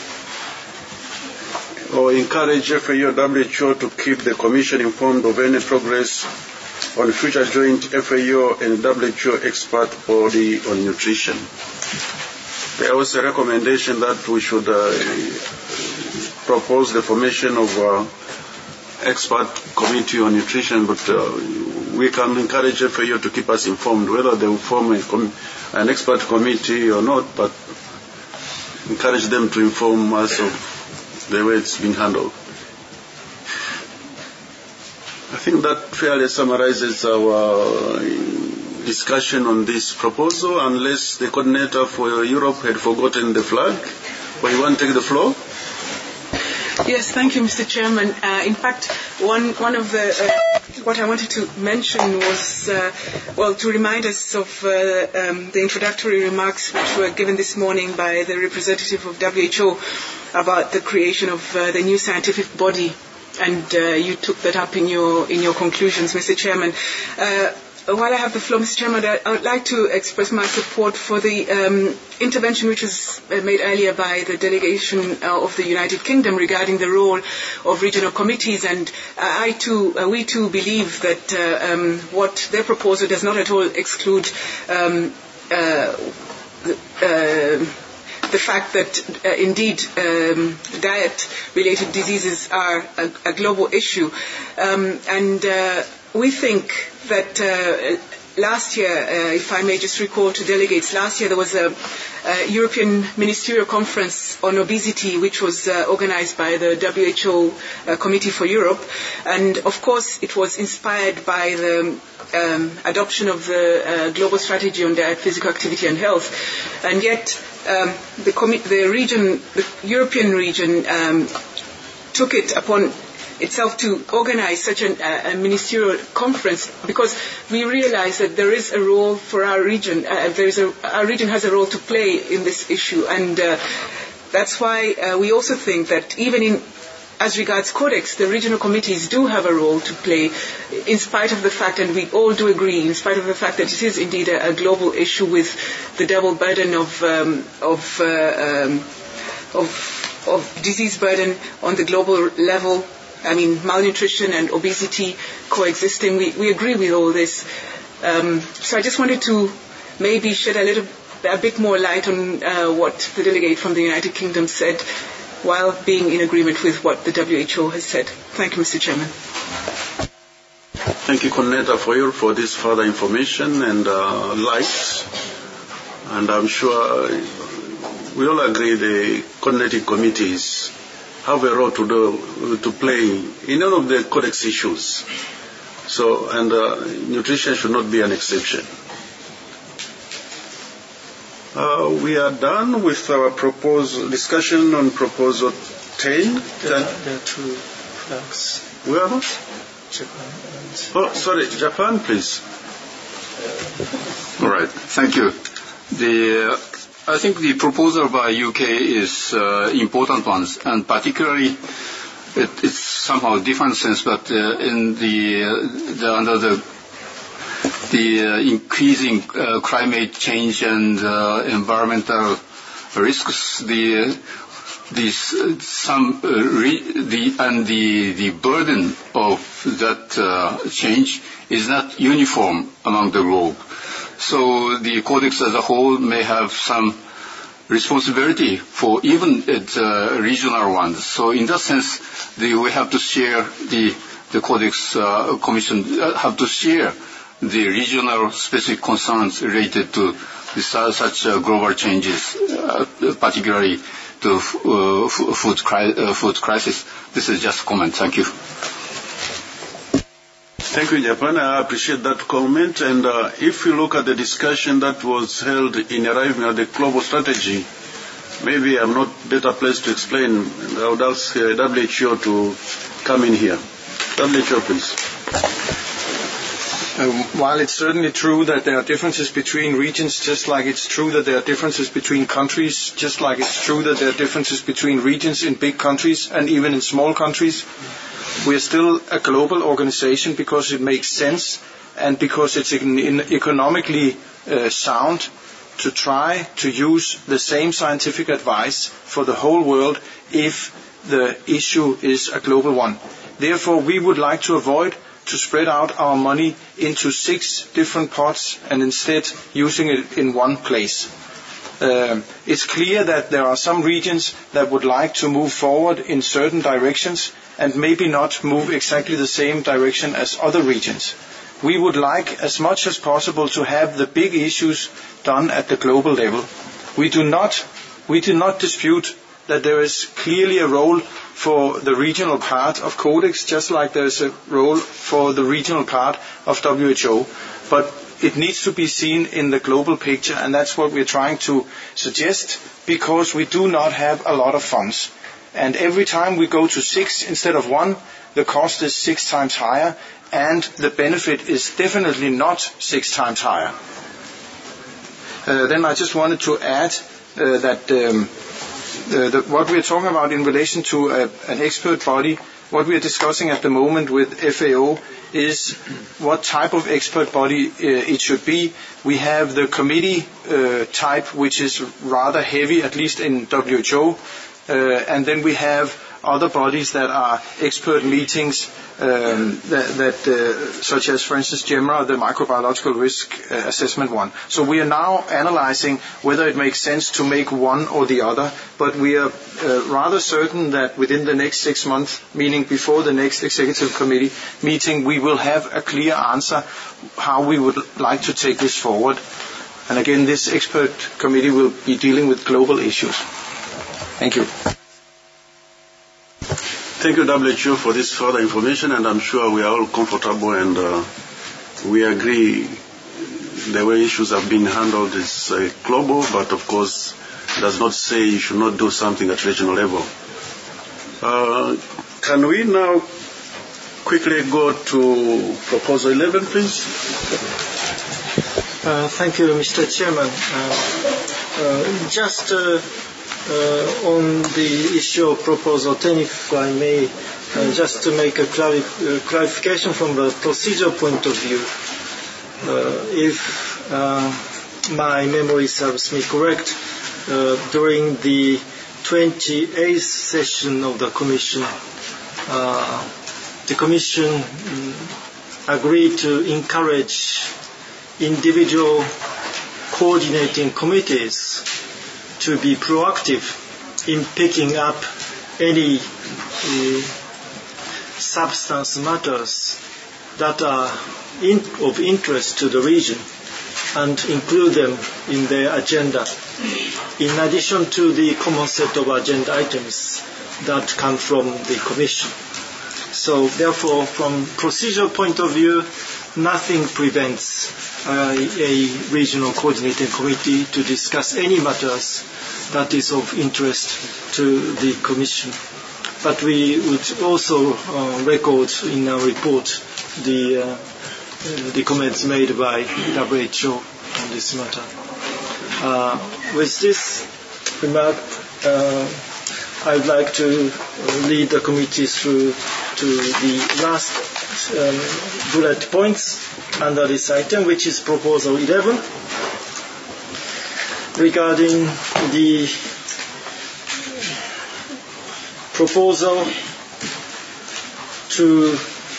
or encourage F A O W H O to keep the Commission informed of any progress on future joint F A O and W H O expert body on nutrition. There was a recommendation that we should uh, propose the formation of uh, expert committee on nutrition, but uh, we can encourage F A O to keep us informed whether they will form a com- an expert committee or not, but encourage them to inform us of the way it's being handled. I think that fairly summarizes our discussion on this proposal, unless the coordinator for Europe had forgotten the flag. Or you want to take the floor? Yes, thank you, Mister Chairman. Uh, in fact, one one of the uh, what I wanted to mention was uh, well to remind us of uh, um, the introductory remarks which were given this morning by the representative of W H O about the creation of uh, the new scientific body, and uh, you took that up in your in your conclusions, Mister Chairman. Uh, While I have the floor, Mister Chairman, I would like to express my support for the um, intervention which was made earlier by the delegation uh, of the United Kingdom regarding the role of regional committees, and uh, I too, uh, we too believe that uh, um, what their proposal does not at all exclude um, uh, uh, the fact that uh, indeed um, diet-related diseases are a, a global issue. Um, and uh, we think that uh, last year, uh, if I may just recall to delegates, last year there was a, a European Ministerial Conference on Obesity, which was uh, organized by the W H O uh, Committee for Europe. And of course, it was inspired by the um, adoption of the uh, Global Strategy on Diet, Physical Activity and Health. And yet, um, the, com- the region, the European region, um, took it upon itself to organize such an, uh, a ministerial conference, because we realize that there is a role for our region. Uh, there is a, our region has a role to play in this issue, and uh, that's why uh, we also think that even in as regards Codex, the regional committees do have a role to play, in spite of the fact, and we all do agree, in spite of the fact that it is indeed a, a global issue with the double burden of um, of, uh, um, of of disease burden on the global level. I mean, malnutrition and obesity coexisting. We, we agree with all this. Um, so I just wanted to maybe shed a little, a bit more light on uh, what the delegate from the United Kingdom said, while being in agreement with what the W H O has said. Thank you, Mister Chairman. Thank you, Cornetta, for your for this further information and uh, light. And I'm sure we all agree the coordinating committees have a role to do, to play in all of the Codex issues. So, and uh, nutrition should not be an exception. Uh, we are done with our proposal, discussion on proposal ten. There, are, there are two flags. Where are Japan and... Oh, sorry, Japan, please. All right, thank you. The... Uh, I think the proposal by U K is uh, important ones, and particularly it, it's somehow different sense, but uh, in the, uh, the under the the uh, increasing uh, climate change and uh, environmental risks, the these uh, some uh, re, the and the the burden of that uh, change is not uniform among the globe. So the Codex as a whole may have some responsibility for even at uh, regional ones. So in that sense, the, we have to share the the Codex uh, Commission uh, have to share the regional specific concerns related to this, uh, such uh, global changes, uh, particularly to uh, f- food, cri- uh, food crisis. This is just a comment. Thank you. Thank you, Japan. I appreciate that comment. And uh, if you look at the discussion that was held in arriving at the global strategy, maybe I'm not better placed to explain. I would ask uh, W H O to come in here. W H O, please. Uh, while it's certainly true that there are differences between regions, just like it's true that there are differences between countries, just like it's true that there are differences between regions in big countries and even in small countries, we are still a global organization because it makes sense and because it's in, in economically uh, sound to try to use the same scientific advice for the whole world if the issue is a global one. Therefore, we would like to avoid to spread out our money into six different pots and instead using it in one place. Uh, it's clear that there are some regions that would like to move forward in certain directions and maybe not move exactly the same direction as other regions. We would like as much as possible to have the big issues done at the global level. We do not, we do not dispute that there is clearly a role for the regional part of Codex, just like there is a role for the regional part of W H O. But it needs to be seen in the global picture, and that's what we're trying to suggest, because we do not have a lot of funds. And every time we go to six instead of one, the cost is six times higher, and the benefit is definitely not six times higher. Uh, then I just wanted to add uh, that um, uh, the, what we are talking about in relation to a, an expert body, what we are discussing at the moment with F A O is what type of expert body uh, it should be. We have the committee uh, type, which is rather heavy, at least in W H O, uh, and then we have other bodies that are expert meetings, um, that, that uh, such as, for instance, GEMRA, the microbiological risk uh, assessment one. So we are now analyzing whether it makes sense to make one or the other, but we are uh, rather certain that within the next six months, meaning before the next executive committee meeting, we will have a clear answer how we would like to take this forward. And again, this expert committee will be dealing with global issues. Thank you. Thank you, W H O, for this further information, and I'm sure we are all comfortable and uh, we agree the way issues have been handled is uh, global, but of course does not say you should not do something at regional level. Uh, can we now quickly go to proposal eleven, please? Uh, thank you, Mister Chairman. Uh, uh, just uh, uh, on the issue of proposal ten, if I may, uh, just to make a clarif- uh, clarification from the procedural point of view, uh, if uh, my memory serves me correct, uh, during the twenty-eighth session of the Commission, uh, the Commission um, agreed to encourage individual coordinating committees to be proactive in picking up any uh, substance matters that are in, of interest to the region and include them in their agenda, in addition to the common set of agenda items that come from the Commission. So therefore, from procedural point of view, nothing prevents uh, a regional coordinating committee to discuss any matters that is of interest to the Commission. But we would also uh, record in our report the, uh, the comments made by W H O on this matter. Uh, with this remark, uh, I would like to lead the committee through to the last um, bullet points under this item, which is proposal eleven, regarding the proposal to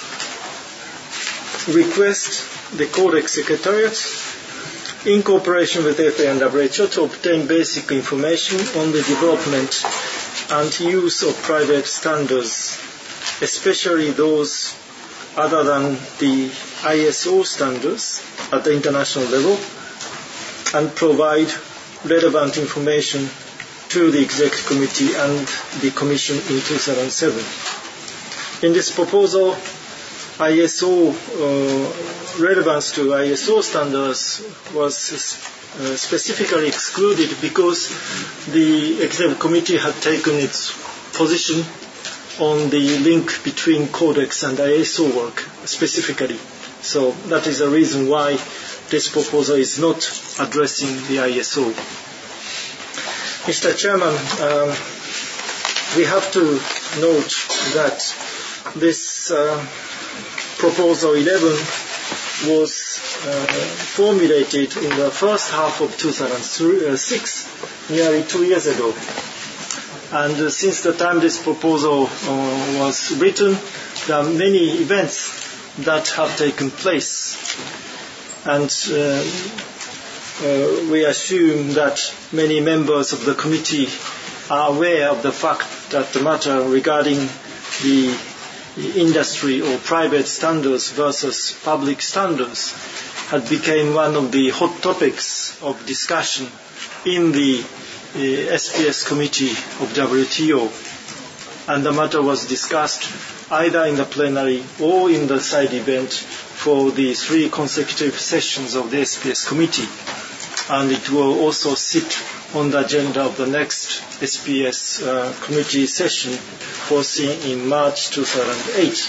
request the Codex Secretariat, in cooperation with F A A and W H O, to obtain basic information on the development and use of private standards, especially those other than the I S O standards at the international level, and provide relevant information to the Executive Committee and the Commission in two thousand seven. In this proposal, I S O, uh, relevance to I S O standards was uh, specifically excluded because the Executive Committee had taken its position on the link between Codex and I S O work specifically. So that is the reason why this proposal is not addressing the I S O. Mister Chairman, um, we have to note that this uh, proposal eleven was uh, formulated in the first half of two thousand six, nearly two years ago. And uh, since the time this proposal uh, was written, there are many events that have taken place. And uh, uh, we assume that many members of the committee are aware of the fact that the matter regarding the industry or private standards versus public standards had become one of the hot topics of discussion in the uh, S P S committee of W T O, and the matter was discussed either in the plenary or in the side event for the three consecutive sessions of the S P S committee, and it will also sit on the agenda of the next S P S uh, committee session foreseen in March two thousand eight.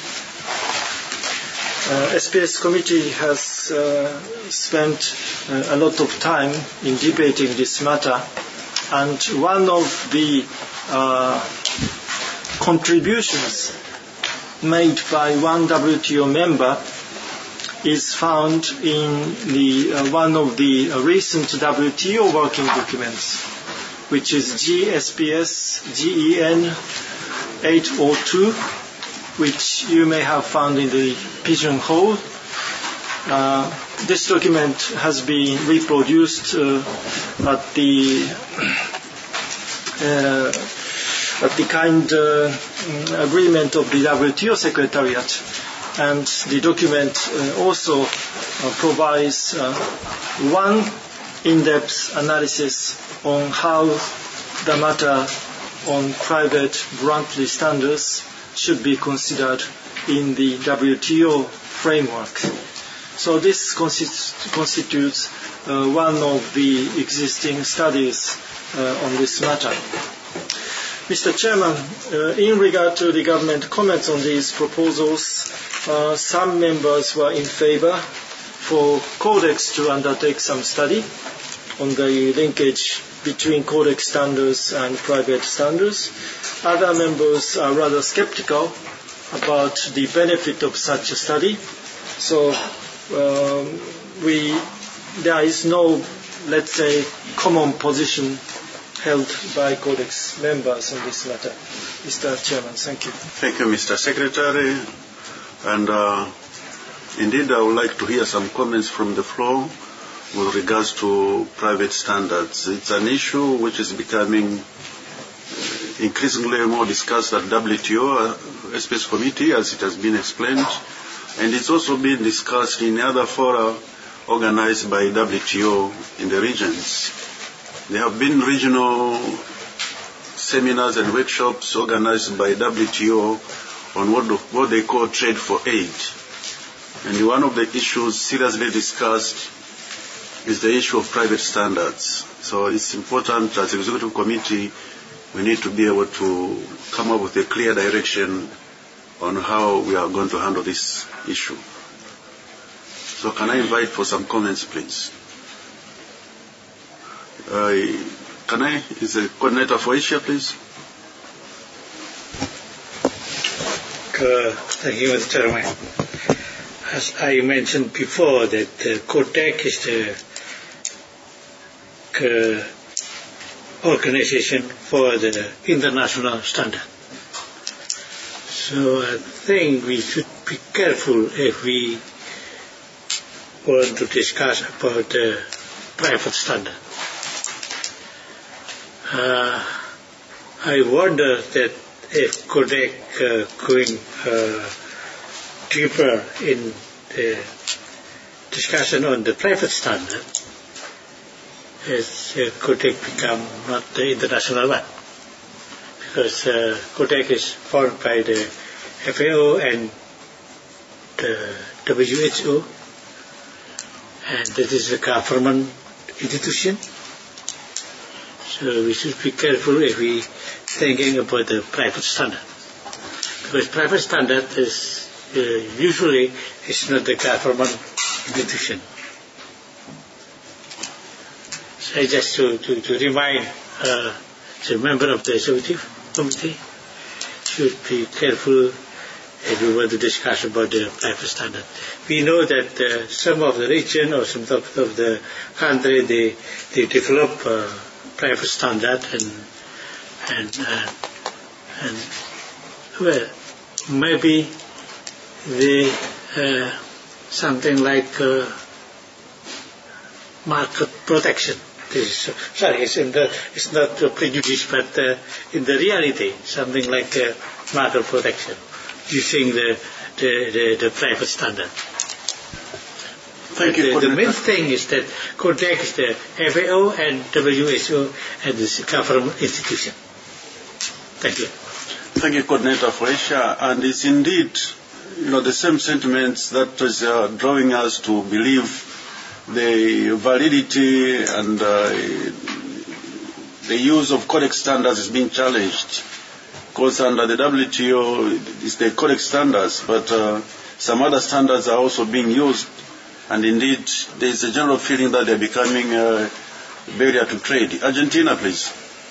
Uh, S P S committee has uh, spent uh, a lot of time in debating this matter, and one of the uh, contributions made by one W T O member is found in the uh, one of the uh, recent W T O working documents, which is G S P S G E N eight oh two, which you may have found in the pigeonhole. Uh, this document has been reproduced uh, at the uh, at the kind uh, agreement of the W T O Secretariat, and the document uh, also uh, provides uh, one in-depth analysis on how the matter on private voluntary standards should be considered in the W T O framework. So this constitutes, constitutes uh, one of the existing studies uh, on this matter. Mister Chairman, uh, in regard to the government comments on these proposals, uh, some members were in favor for Codex to undertake some study on the linkage between Codex standards and private standards. Other members are rather skeptical about the benefit of such a study. So um, we, there is no, let's say, common position held by Codex members on this matter. Mister Chairman, thank you. Thank you, Mister Secretary. And uh, indeed, I would like to hear some comments from the floor with regards to private standards. It's an issue which is becoming increasingly more discussed at W T O, a space committee, as it has been explained, and it's also been discussed in other fora organized by W T O in the regions. There have been regional seminars and workshops organized by W T O on what, the, what they call trade for aid. And one of the issues seriously discussed is the issue of private standards. So it's important as executive committee, we need to be able to come up with a clear direction on how we are going to handle this issue. So can I invite for some comments, please? Uh, can I, is the coordinator for Asia, please? Uh, thank you, Mister Chairman. As I mentioned before, that uh, CODEC is the uh, organization for the international standard. So I think we should be careful if we want to discuss about the private standard. Uh, I wonder that if CODEC uh, going uh, deeper in the discussion on the private standard, as uh, CODEC become not the international one. Because uh, CODEC is formed by the F A O and the W H O, and that is a government institution. So we should be careful if we thinking about the private standard, because private standard is uh, usually is not the government institution. So just to, to, to remind uh, the member of the executive committee should be careful if we want to discuss about the private standard. We know that uh, some of the region or some of, of the country they they develop uh, private standard and and uh, and well maybe they uh, something like uh, market protection. This is, sorry, it's in the it's not a prejudice, but uh, in the reality, something like uh, market protection using the the, the, the private standard. Thank you. The, the main thing is that CODEC is the F A O and W H O and this government institution. Thank you. Thank you, Coordinator for Asia. And it's indeed, you know, the same sentiments that is uh, drawing us to believe the validity and uh, the use of Codex standards is being challenged. Because under the W T O, it's the Codex standards, but uh, some other standards are also being used. And indeed, there is a general feeling that they're becoming a barrier to trade. Argentina, please.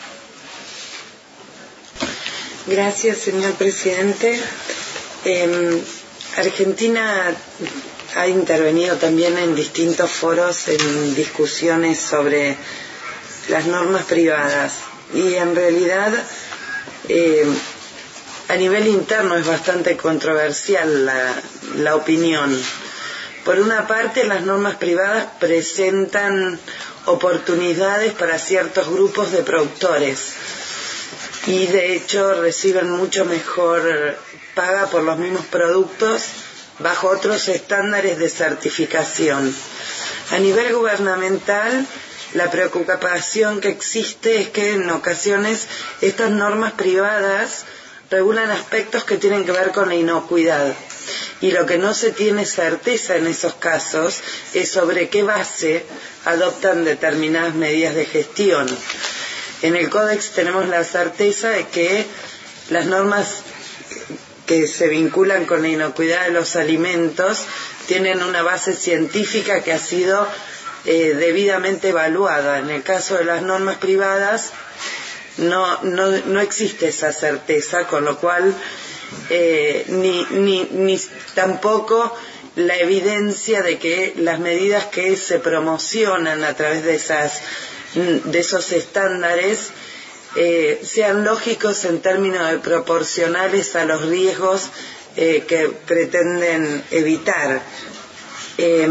Gracias, señor presidente. Eh, Argentina ha intervenido también en distintos foros en discusiones sobre las normas privadas y en realidad eh, a nivel interno es bastante controversial la, la opinión. Por una parte, las normas privadas presentan oportunidades para ciertos grupos de productores y de hecho reciben mucho mejor paga por los mismos productos bajo otros estándares de certificación. A nivel gubernamental, la preocupación que existe es que en ocasiones estas normas privadas regulan aspectos que tienen que ver con la inocuidad y lo que no se tiene certeza en esos casos es sobre qué base adoptan determinadas medidas de gestión. En el Códex tenemos la certeza de que las normas que se vinculan con la inocuidad de los alimentos tienen una base científica que ha sido eh, debidamente evaluada. En el caso de las normas privadas no, no, no existe esa certeza, con lo cual eh, ni, ni, ni tampoco la evidencia de que las medidas que se promocionan a través de esas de esos estándares eh, sean lógicos en términos de proporcionales a los riesgos eh, que pretenden evitar. Eh,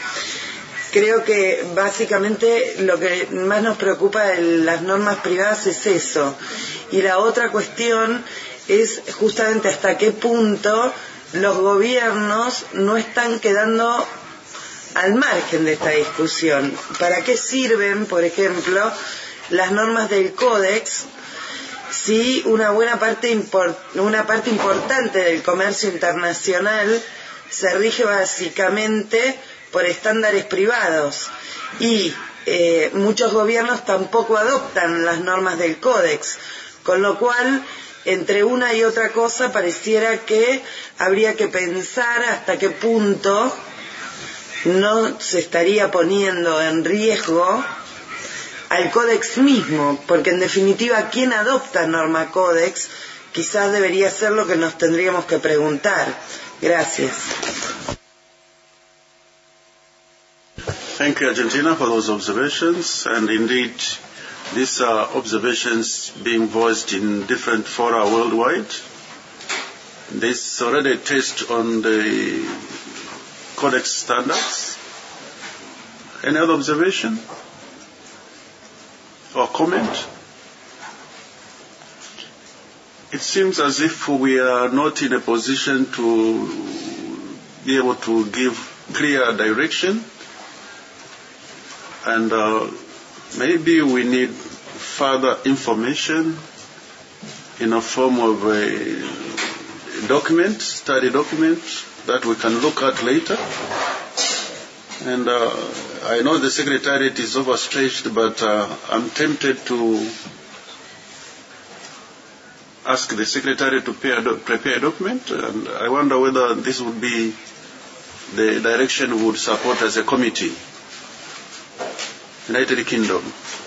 creo que básicamente lo que más nos preocupa de las normas privadas es eso, y la otra cuestión es justamente hasta qué punto los gobiernos no están quedando al margen de esta discusión. ¿Para qué sirven, por ejemplo, las normas del Códex si una buena parte import, una parte importante del comercio internacional se rige básicamente por estándares privados y eh, muchos gobiernos tampoco adoptan las normas del Códex, con lo cual entre una y otra cosa pareciera que habría que pensar hasta qué punto no se estaría poniendo en riesgo al Códex mismo, porque en definitiva, ¿quién adopta norma Códex? Quizás debería ser lo que nos tendríamos que preguntar. Gracias. Thank you, Argentina, for those observations, and indeed, these are observations being voiced in different fora worldwide. There's already a test on the Codex standards. Any other observation or comment? It seems as if we are not in a position to be able to give clear direction, and uh, maybe we need further information in a form of a document, study document, that we can look at later. And uh, I know the Secretariat is overstretched, but uh, I'm tempted to ask the Secretariat to prepare a document, and I wonder whether this would be the direction we would support as a committee. United Kingdom.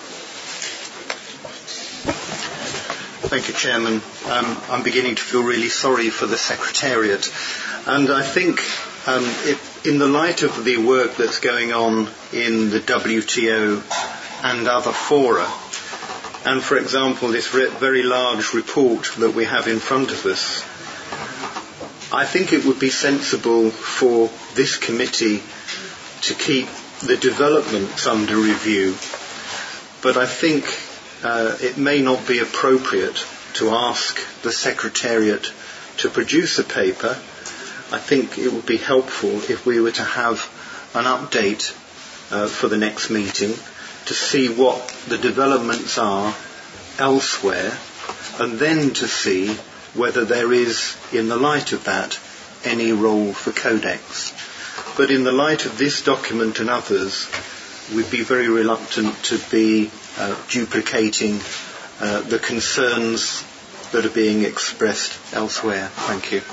Thank you, Chairman. Um, I'm beginning to feel really sorry for the Secretariat. And I think um, it, in the light of the work that's going on in the W T O and other fora, and for example this re- very large report that we have in front of us, I think it would be sensible for this committee to keep the developments under review, but I think uh, it may not be appropriate to ask the Secretariat to produce a paper. I think it would be helpful if we were to have an update uh, for the next meeting to see what the developments are elsewhere, and then to see whether there is, in the light of that, any role for Codex. But in the light of this document and others, we'd be very reluctant to be uh, duplicating uh, the concerns that are being expressed elsewhere. Thank you.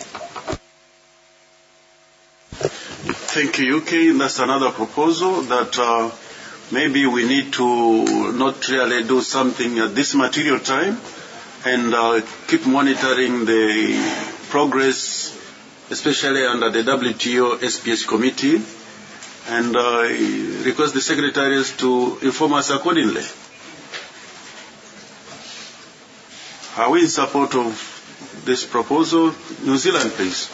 Thank you, U K. That's another proposal that uh, maybe we need to not really do something at this material time and uh, keep monitoring the progress, especially under the W T O S P H committee, and uh, request the secretaries to inform us accordingly. Are we in support of this proposal. New Zealand, please.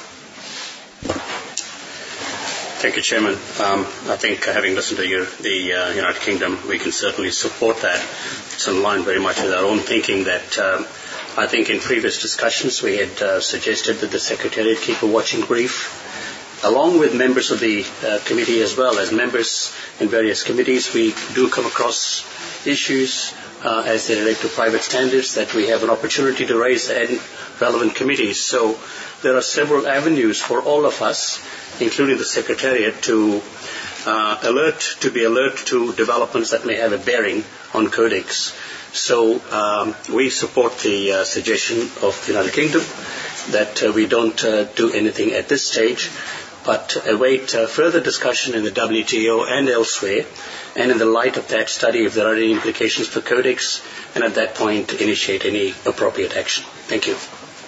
Thank you, Chairman. Um, I think uh, having listened to you, the uh, United Kingdom, we can certainly support that. It's in line very much with our own thinking that um, I think in previous discussions we had uh, suggested that the Secretariat keep a watching brief, along with members of the uh, committee as well as members in various committees. We do come across issues uh, as they relate to private standards that we have an opportunity to raise in relevant committees. So there are several avenues for all of us, including the Secretariat, to uh, alert, to be alert to developments that may have a bearing on Codex. So um, we support the uh, suggestion of the United Kingdom that uh, we don't uh, do anything at this stage, but await uh, further discussion in the W T O and elsewhere, and in the light of that, study if there are any implications for Codex, and at that point initiate any appropriate action. Thank you.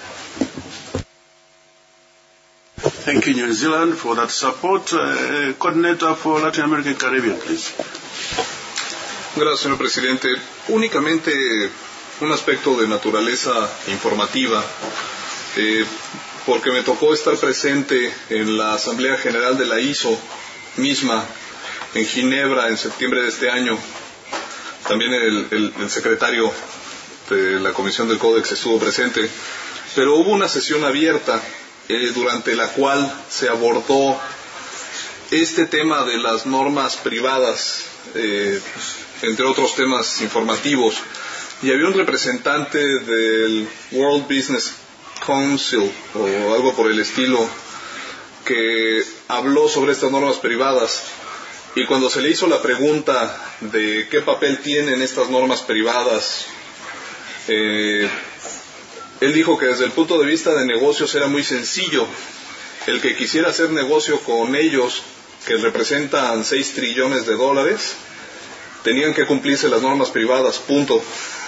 Thank you, New Zealand, for that support. Uh, coordinator for Latin America and Caribbean, please. Gracias, señor presidente. Únicamente un aspecto de naturaleza informativa, eh, porque me tocó estar presente en la Asamblea General de la I S O misma, en Ginebra, en septiembre de este año. También el, el, el secretario de la Comisión del Códex estuvo presente, pero hubo una sesión abierta eh, durante la cual se abordó este tema de las normas privadas, eh, entre otros temas informativos, y había un representante del World Business Council o algo por el estilo que habló sobre estas normas privadas, y cuando se le hizo la pregunta de qué papel tienen estas normas privadas, eh, él dijo que desde el punto de vista de negocios era muy sencillo. El que quisiera hacer negocio con ellos, que representan seis trillones de dólares, tenían que cumplirse las normas privadas, punto.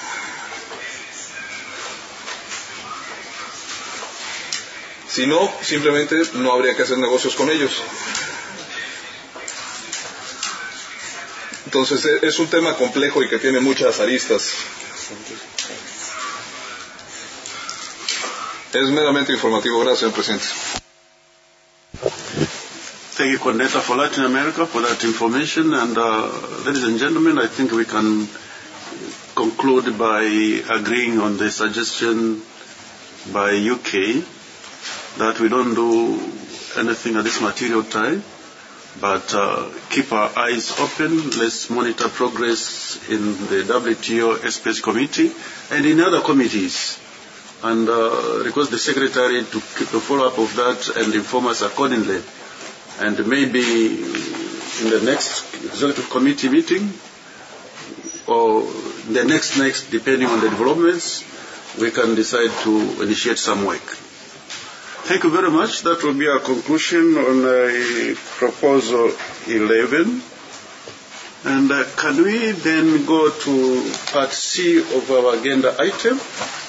Si no, simplemente no habría que hacer negocios con ellos. Entonces es un tema complejo y que tiene muchas aristas. Es meramente informativo. Gracias, señor presidente. Thank you, Coordinator for Latin America, for that information. And uh, ladies and gentlemen, I think we can conclude by agreeing on the suggestion by U K that we don't do anything at this material time, but uh, keep our eyes open. Let's monitor progress in the W T O Space Committee and in other committees, and uh, request the Secretary to keep a follow-up of that and inform us accordingly. And maybe in the next Executive Committee meeting or the next next, depending on the developments, we can decide to initiate some work. Thank you very much. That will be our conclusion on uh, proposal eleven. And uh, can we then go to part C of our agenda item?